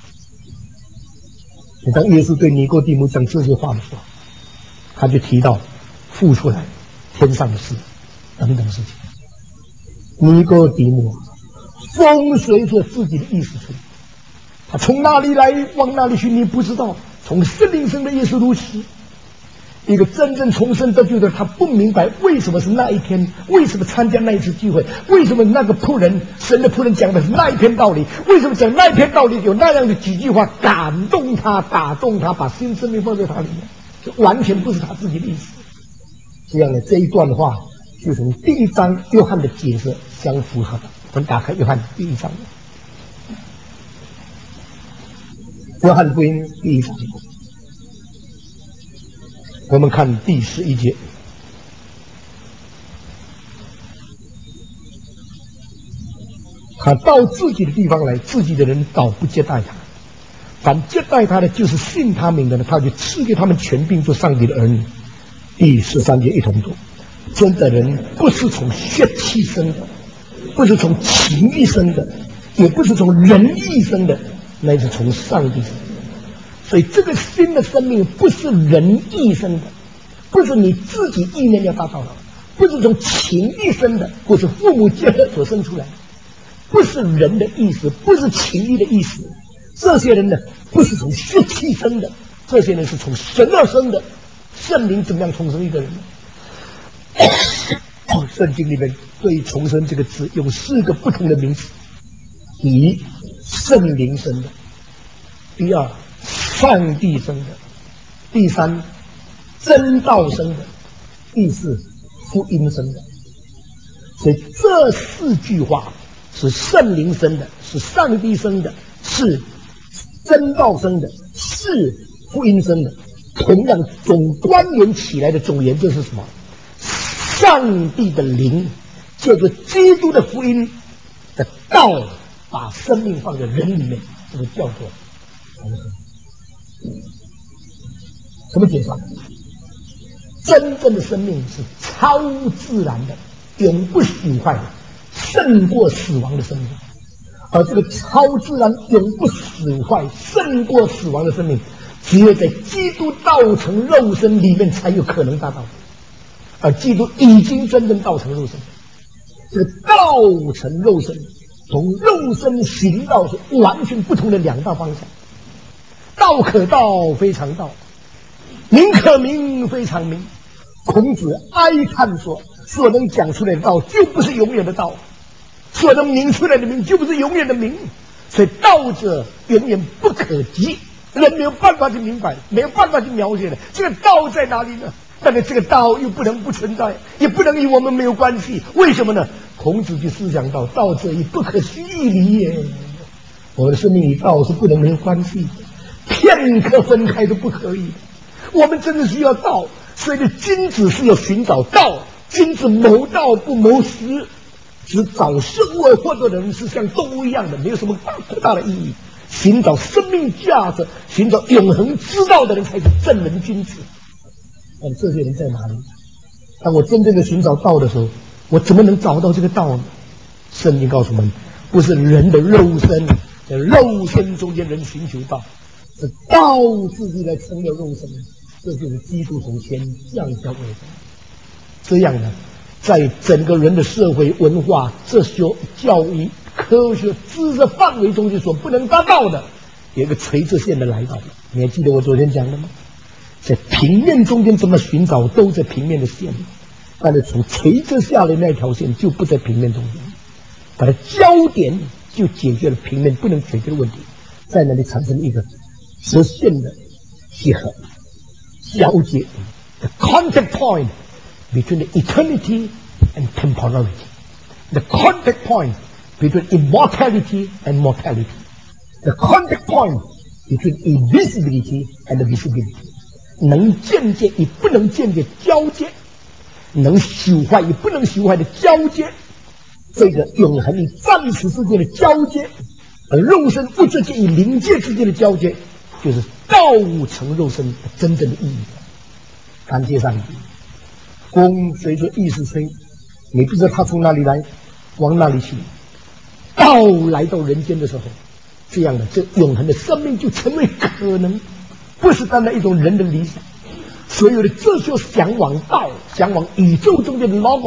当耶稣对尼哥底母讲这些话的时候，他就提到父出来天上的事等等事情。 尼哥底母风随着自己的意思吹，他从哪里来往哪里去你不知道，从圣灵生的也是如此。一个真正重生得救的，他不明白为什么是那一天，为什么参加那一次聚会，为什么那个仆人，神的仆人讲的是那一篇道理，为什么讲那一篇道理有那样的几句话感动他、打动他，把新生命放在他里面，这完全不是他自己的意思。这样的这一段的话，就从第一章约翰的解释相符合的。我们打开约翰第一章，约翰福音第一章。我们看第11节，他到自己的地方来，自己的人倒不接待他，凡接待他的，就是信他名的人，他就赐给他们权柄做上帝的儿女。第13节一同读，真的人不是从血气生的，不是从情欲生的，也不是从人意生的，乃是从上帝生的。所以这个新的生命不是人意生的，不是你自己意念要达到的，不是从情欲生的，不是父母结合所生出来的，不是人的意思，不是情欲的意思。这些人呢，不是从血气生的，这些人是从神而生的。圣灵怎么样重生一个人呢？圣经里面对重生这个词用4个不同的名词：第一，圣灵生的；第二，上帝生的；第三，真道生的；第四，福音生的。所以这4句话是圣灵生的，是上帝生的，是真道生的，是福音生的。同样总关联起来的总研究是什么？上帝的灵借着基督的福音的道，把生命放在人里面，这个叫做重生。什么解释？真正的生命是超自然的，永不朽坏的，胜过死亡的生命。而这个超自然、永不朽坏、胜过死亡的生命，只有在基督道成肉身里面才有可能达到。而基督已经真正道成肉身，这个道成肉身从肉身行道是完全不同的2大方向。道可道非常道，名可名非常名。孔子哀叹说，所能讲出来的道就不是永远的道，所能明出来的名就不是永远的名。所以道者永远不可及，人没有办法去明白，没有办法去描写的。这个道在哪里呢？但是这个道又不能不存在，也不能与我们没有关系。为什么呢？孔子就思想到，道者亦不可虚亦离也。我们的生命与道是不能没有关系的，片刻分开都不可以的。我们真的需要道，所以君子是要寻找道。君子谋道不谋食，只找生而获得的人是像动物一样的，没有什么多大的意义。寻找生命价值、寻找永恒之道的人才是正人君子。这些人在哪里？当我真正的寻找道的时候，我怎么能找到这个道呢？圣经告诉我们，不是人的肉身，在肉身中间人寻求道，是道自己来成了肉身，这就是基督从天降下为人。这样呢，在整个人的社会、文化、哲学、教育、科学、知识范围中间所不能达到的，有一个垂直线的来到了。你还记得我昨天讲的吗？在平面中间怎么寻找都在平面的线里，但是从垂直下来那条线就不在平面中间，把它焦点就解决了平面不能解决的问题，在那里产生一个直线的结合交接 ，the contact point between the eternity and temporality, the contact point between immortality and mortality, the contact point between invisibility and visibility。能间接与不能间接交接，能朽坏与不能朽坏的交接，这个永恒与暂时之间的交接，而肉身物质界与灵界之间的交接，就是道成肉身的真正的意义。感谢上帝，风随着意识吹，你不知道它从哪里来，往哪里去。道来到人间的时候，这样的这永恒的生命就成为可能。不是单单一种人的理想，所有的哲学向往道，向往宇宙中间的 logos，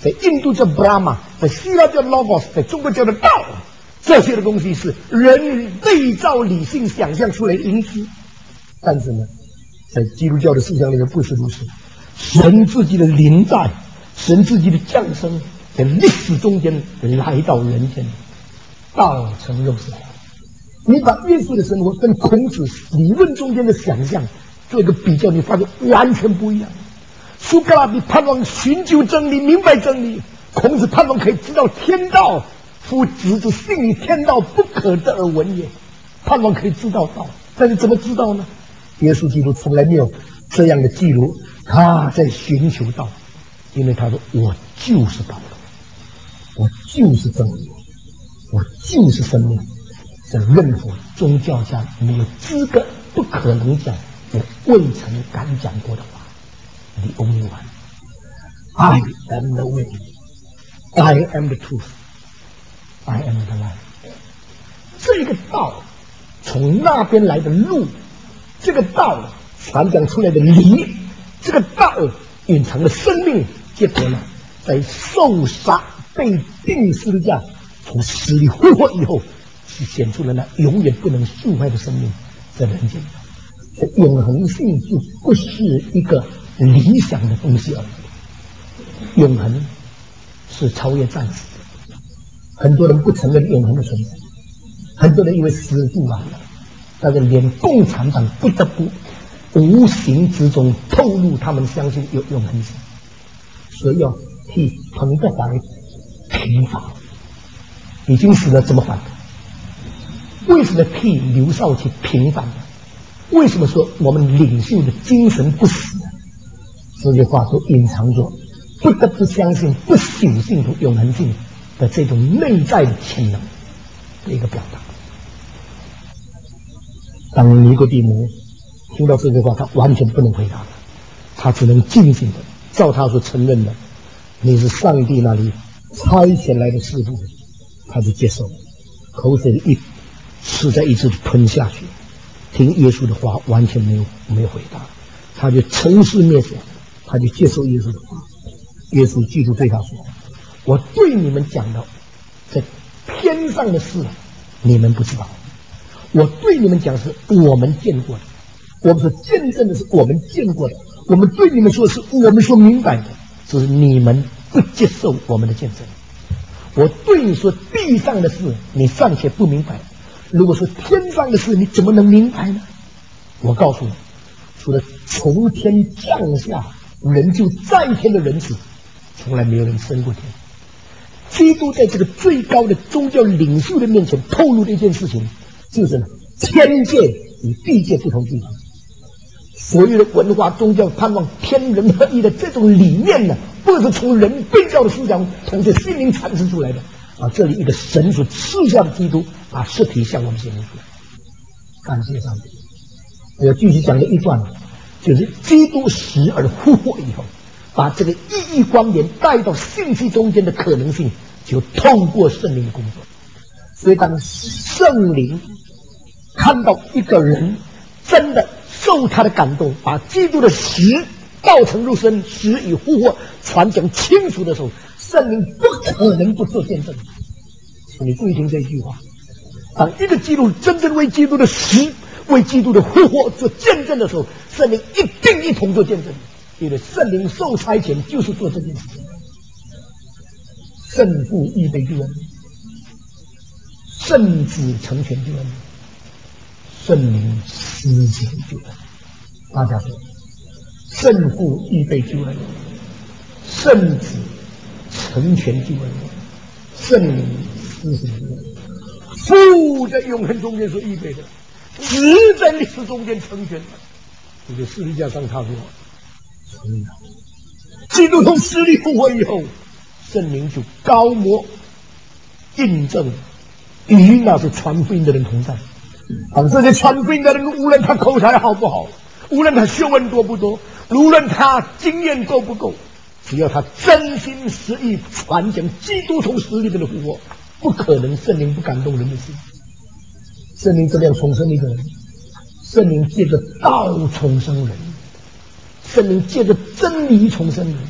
在印度叫 Brahma， 在希腊叫 Logos， 在中国叫做道。这些的东西是人对照理性想象出来的因子，但是呢，在基督教的思想里面不是如此。神自己的临在，神自己的降生，在历史中间来到人间，道成肉身。你把耶稣的生活跟孔子理论中间的想象做一个比较，你发现完全不一样。苏格拉底盼望寻求真理，明白真理；孔子盼望可以知道天道。夫子之信于天道，不可得而闻也。盼望可以知道道，但是怎么知道呢？耶稣基督从来没有这样的记录，他在寻求道，因为他说：“我就是道路，我就是真理，我就是生命。”这任何宗教家没有资格、不可能讲我未曾敢讲过的话。The only one, I am the way, I am the truth.I am the life。 这个道从那边来的路，这个道传讲出来的理，这个道隐藏的生命，结果呢，在受杀被钉十字架，从死里复活以后，是显出了那永远不能朽坏的生命在人间。这永恒性就不是一个理想的东西而已，永恒是超越暂时的。很多人不承认永恒的存在，很多人以为死不完了，但是连共产党不得不无形之中透露他们相信有永恒性，所以要替彭德怀平反。已经死了怎么反？为什么替刘少奇平反呢？为什么说我们领袖的精神不死呢？这些话都隐藏着不得不相信不朽性和永恒性的这种内在的潜能的一个表达。当尼哥底母听到这句话，他完全不能回答了，他只能静静的照他所承认的，你是上帝那里差遣来的师傅，他就接受了，口水一吃在一直吞下去，听耶稣的话完全没有回答，他就诚实面前，他就接受耶稣的话。耶稣基督对他说：“我对你们讲的在天上的事，你们不知道。我对你们讲是我们见过的，我们所见证的是我们见过的，我们对你们说的是我们所明白的，只是你们不接受我们的见证。我对你说地上的事，你尚且不明白，如果说天上的事，你怎么能明白呢？我告诉你，除了从天降下人就在天的人子，从来没有人升过天。基督在这个最高的宗教领袖的面前透露的一件事情，就是天界与地界不同地方。所有的文化宗教盼望天人合一的这种理念呢，不是从人被造的思想从这心灵产生出来的啊！这里一个神所赐下的基督把实体向我们显明出来，感谢上帝。我要继续讲的一段，就是基督死而复活以后，把这个意义关联带到信息中间的可能性，就透过圣灵的工作。所以当圣灵看到一个人真的受他的感动，把基督的死道成肉身，死与复活传讲清楚的时候，圣灵不可能不做见证。请你注意听这一句话，当一个基督真正为基督的死为基督的复活做见证的时候，圣灵一定一同做见证，因为圣灵受差遣就是做这件事情。圣父预备救恩，圣子成全救恩，圣灵施行救恩。大家说，圣父预备救恩，圣子成全救恩，圣灵施行救恩。父在永恒中间所预备的，子在历史中间成全的。这个十字架上他说成了。基督从死里复活以后，圣灵就高摩印证与那是传福音的人同在。当这些传福音的人，无论他口才好不好，无论他学问多不多，无论他经验够不够，只要他真心实意传讲基督从死里边的复活，不可能圣灵不感动人的心。圣灵怎么样重生一个人？圣灵借着道重生人，圣灵借着真理重生人，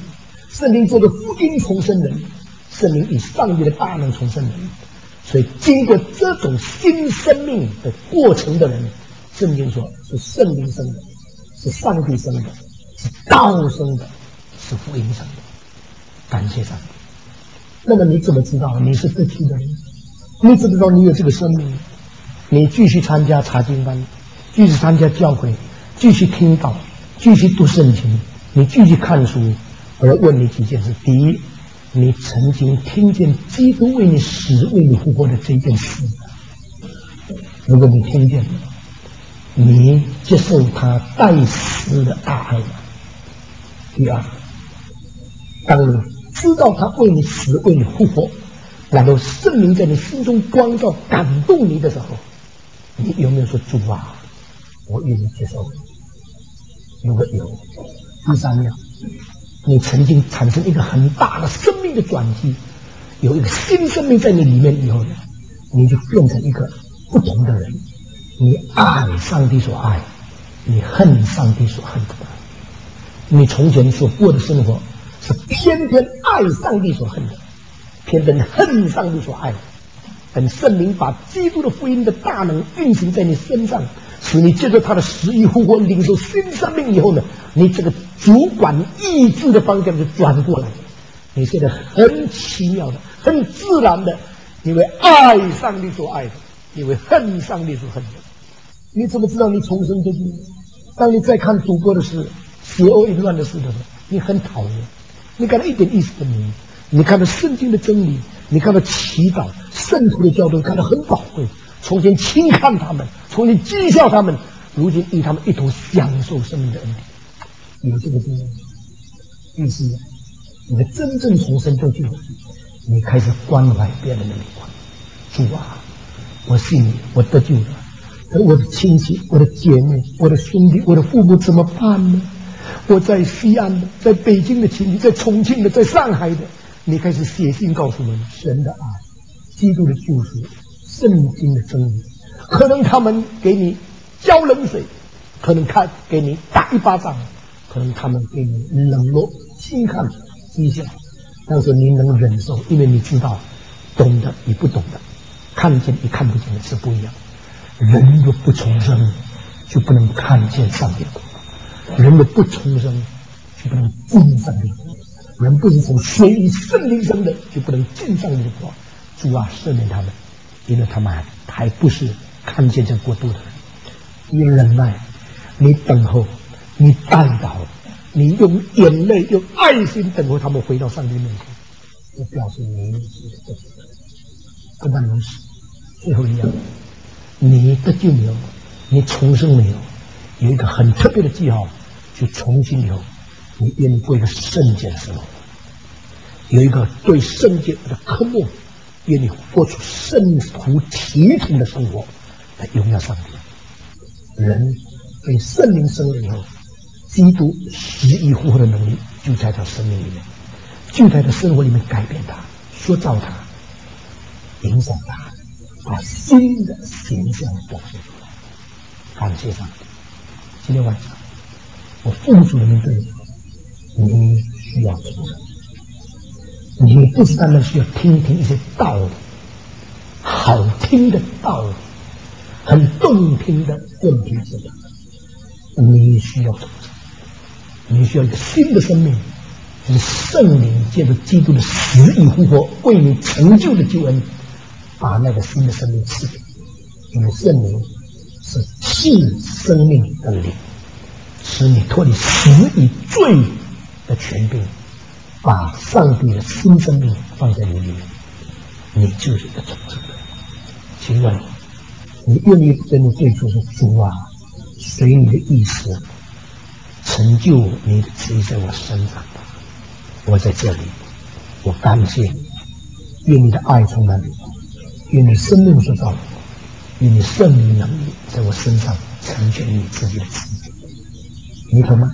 圣灵这个福音重生人，圣灵以上帝的大能重生人。所以经过这种新生命的过程的人，圣经说是圣灵生的，是上帝生的，是道生的，是福音生的。感谢上帝。那么你怎么知道你是得救的人？你怎么知道你有这个生命？你继续参加查经班，继续参加教会，继续听道，继续读圣经，你继续看书。我要问你几件事：第一，你曾经听见基督为你死、为你复活的这件事？如果你听见了，你接受他代死的大爱吗？第二，当你知道他为你死、为你复活，然后圣灵在你心中光照、感动你的时候，你有没有说主啊，我愿意接受？如果有，第三样，你曾经产生一个很大的生命的转机，有一个新生命在你里面以后呢，你就变成一个不同的人。你爱上帝所爱，你恨上帝所恨的。你从前所过的生活是偏偏爱上帝所恨的，偏偏恨上帝所爱的。等圣灵把基督的福音的大能运行在你身上，使你借着他的死与复活领受新生命以后呢，你这个主管意志的方向就转过来了。你现在很奇妙的、很自然的，你会爱上帝所爱的，你会恨上帝所恨的。你怎么知道你重生得救？当你再看主播的事、邪恶淫乱的事的时候，你很讨厌，你感到一点意思都没有。你看到圣经的真理，你看到祈祷、圣徒的教导，看到很宝贵。从前轻看他们，从前讥笑他们，如今与他们一同享受生命的恩典。有这个经验，于是你的真正重生得救，你开始关怀别人的眼光。主啊，我信你，我得救了。我的亲戚、我的姐妹、我的兄弟、我的父母怎么办呢？我在西安的，在北京的亲戚，在重庆的，在上海的，你开始写信告诉我们神的爱、基督的救赎、圣经的真理。可能他们给你浇冷水，可能他给你打一巴掌，可能他们给你冷落、轻看、讥笑，但是你能忍受，因为你知道，懂得与不懂的，看见与看不见的是不一样。人若不重生，就不能看见上帝的国；人若不重生，就不能进上帝的国。人不是从水与圣灵生的，就不能进上帝的国。主啊，赦免他们，因为他们还不是看见这国度的人。你忍耐，你等候，你带祷，你用眼泪、用爱心等候他们回到上帝面前，这表示你是得救的。不但如此，最后一样。你得救没有？你重生没有？有一个很特别的记号，就重新以后，你愿意过一个圣洁的生活，有一个对圣洁的科目，愿意活出圣徒体统的生活，来荣耀上帝。人被圣灵生了以后，基督死与复活的能力就在他生命里面，就在他生活里面改变他、塑造他、影响他。把新的形象表现出来。感谢上帝！今天晚上我奉主的名对你，你需要重生。你不是单单需要听听一些道理，好听的道理，很动听的问题之类，你需要重生。你需要一个新的生命，就是圣灵借着基督的死与复活为你成就的救恩，把那个新的生命赐给你。因为圣灵是赐生命的灵，使你脱离死与罪的权柄，把上帝的新生命放在你里面，你就是一个重生人。请问你愿意跟你对主说：主啊，随你的意思成就你的旨意在我身上吧。我在这里，我感谢你，愿你的爱充满你，愿你生命所造的，愿你圣灵能力在我身上成全你自己的旨意。你肯吗？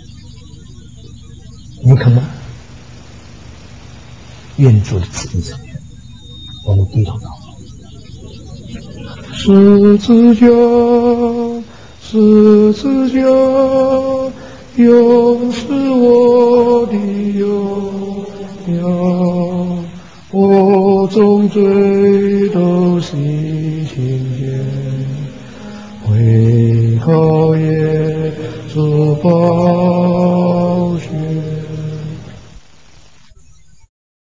你肯吗？愿主的旨意成全。我们低头祷告。十字架，十字架， 永是我的荣耀。我众罪都洗清洁，为靠耶稣宝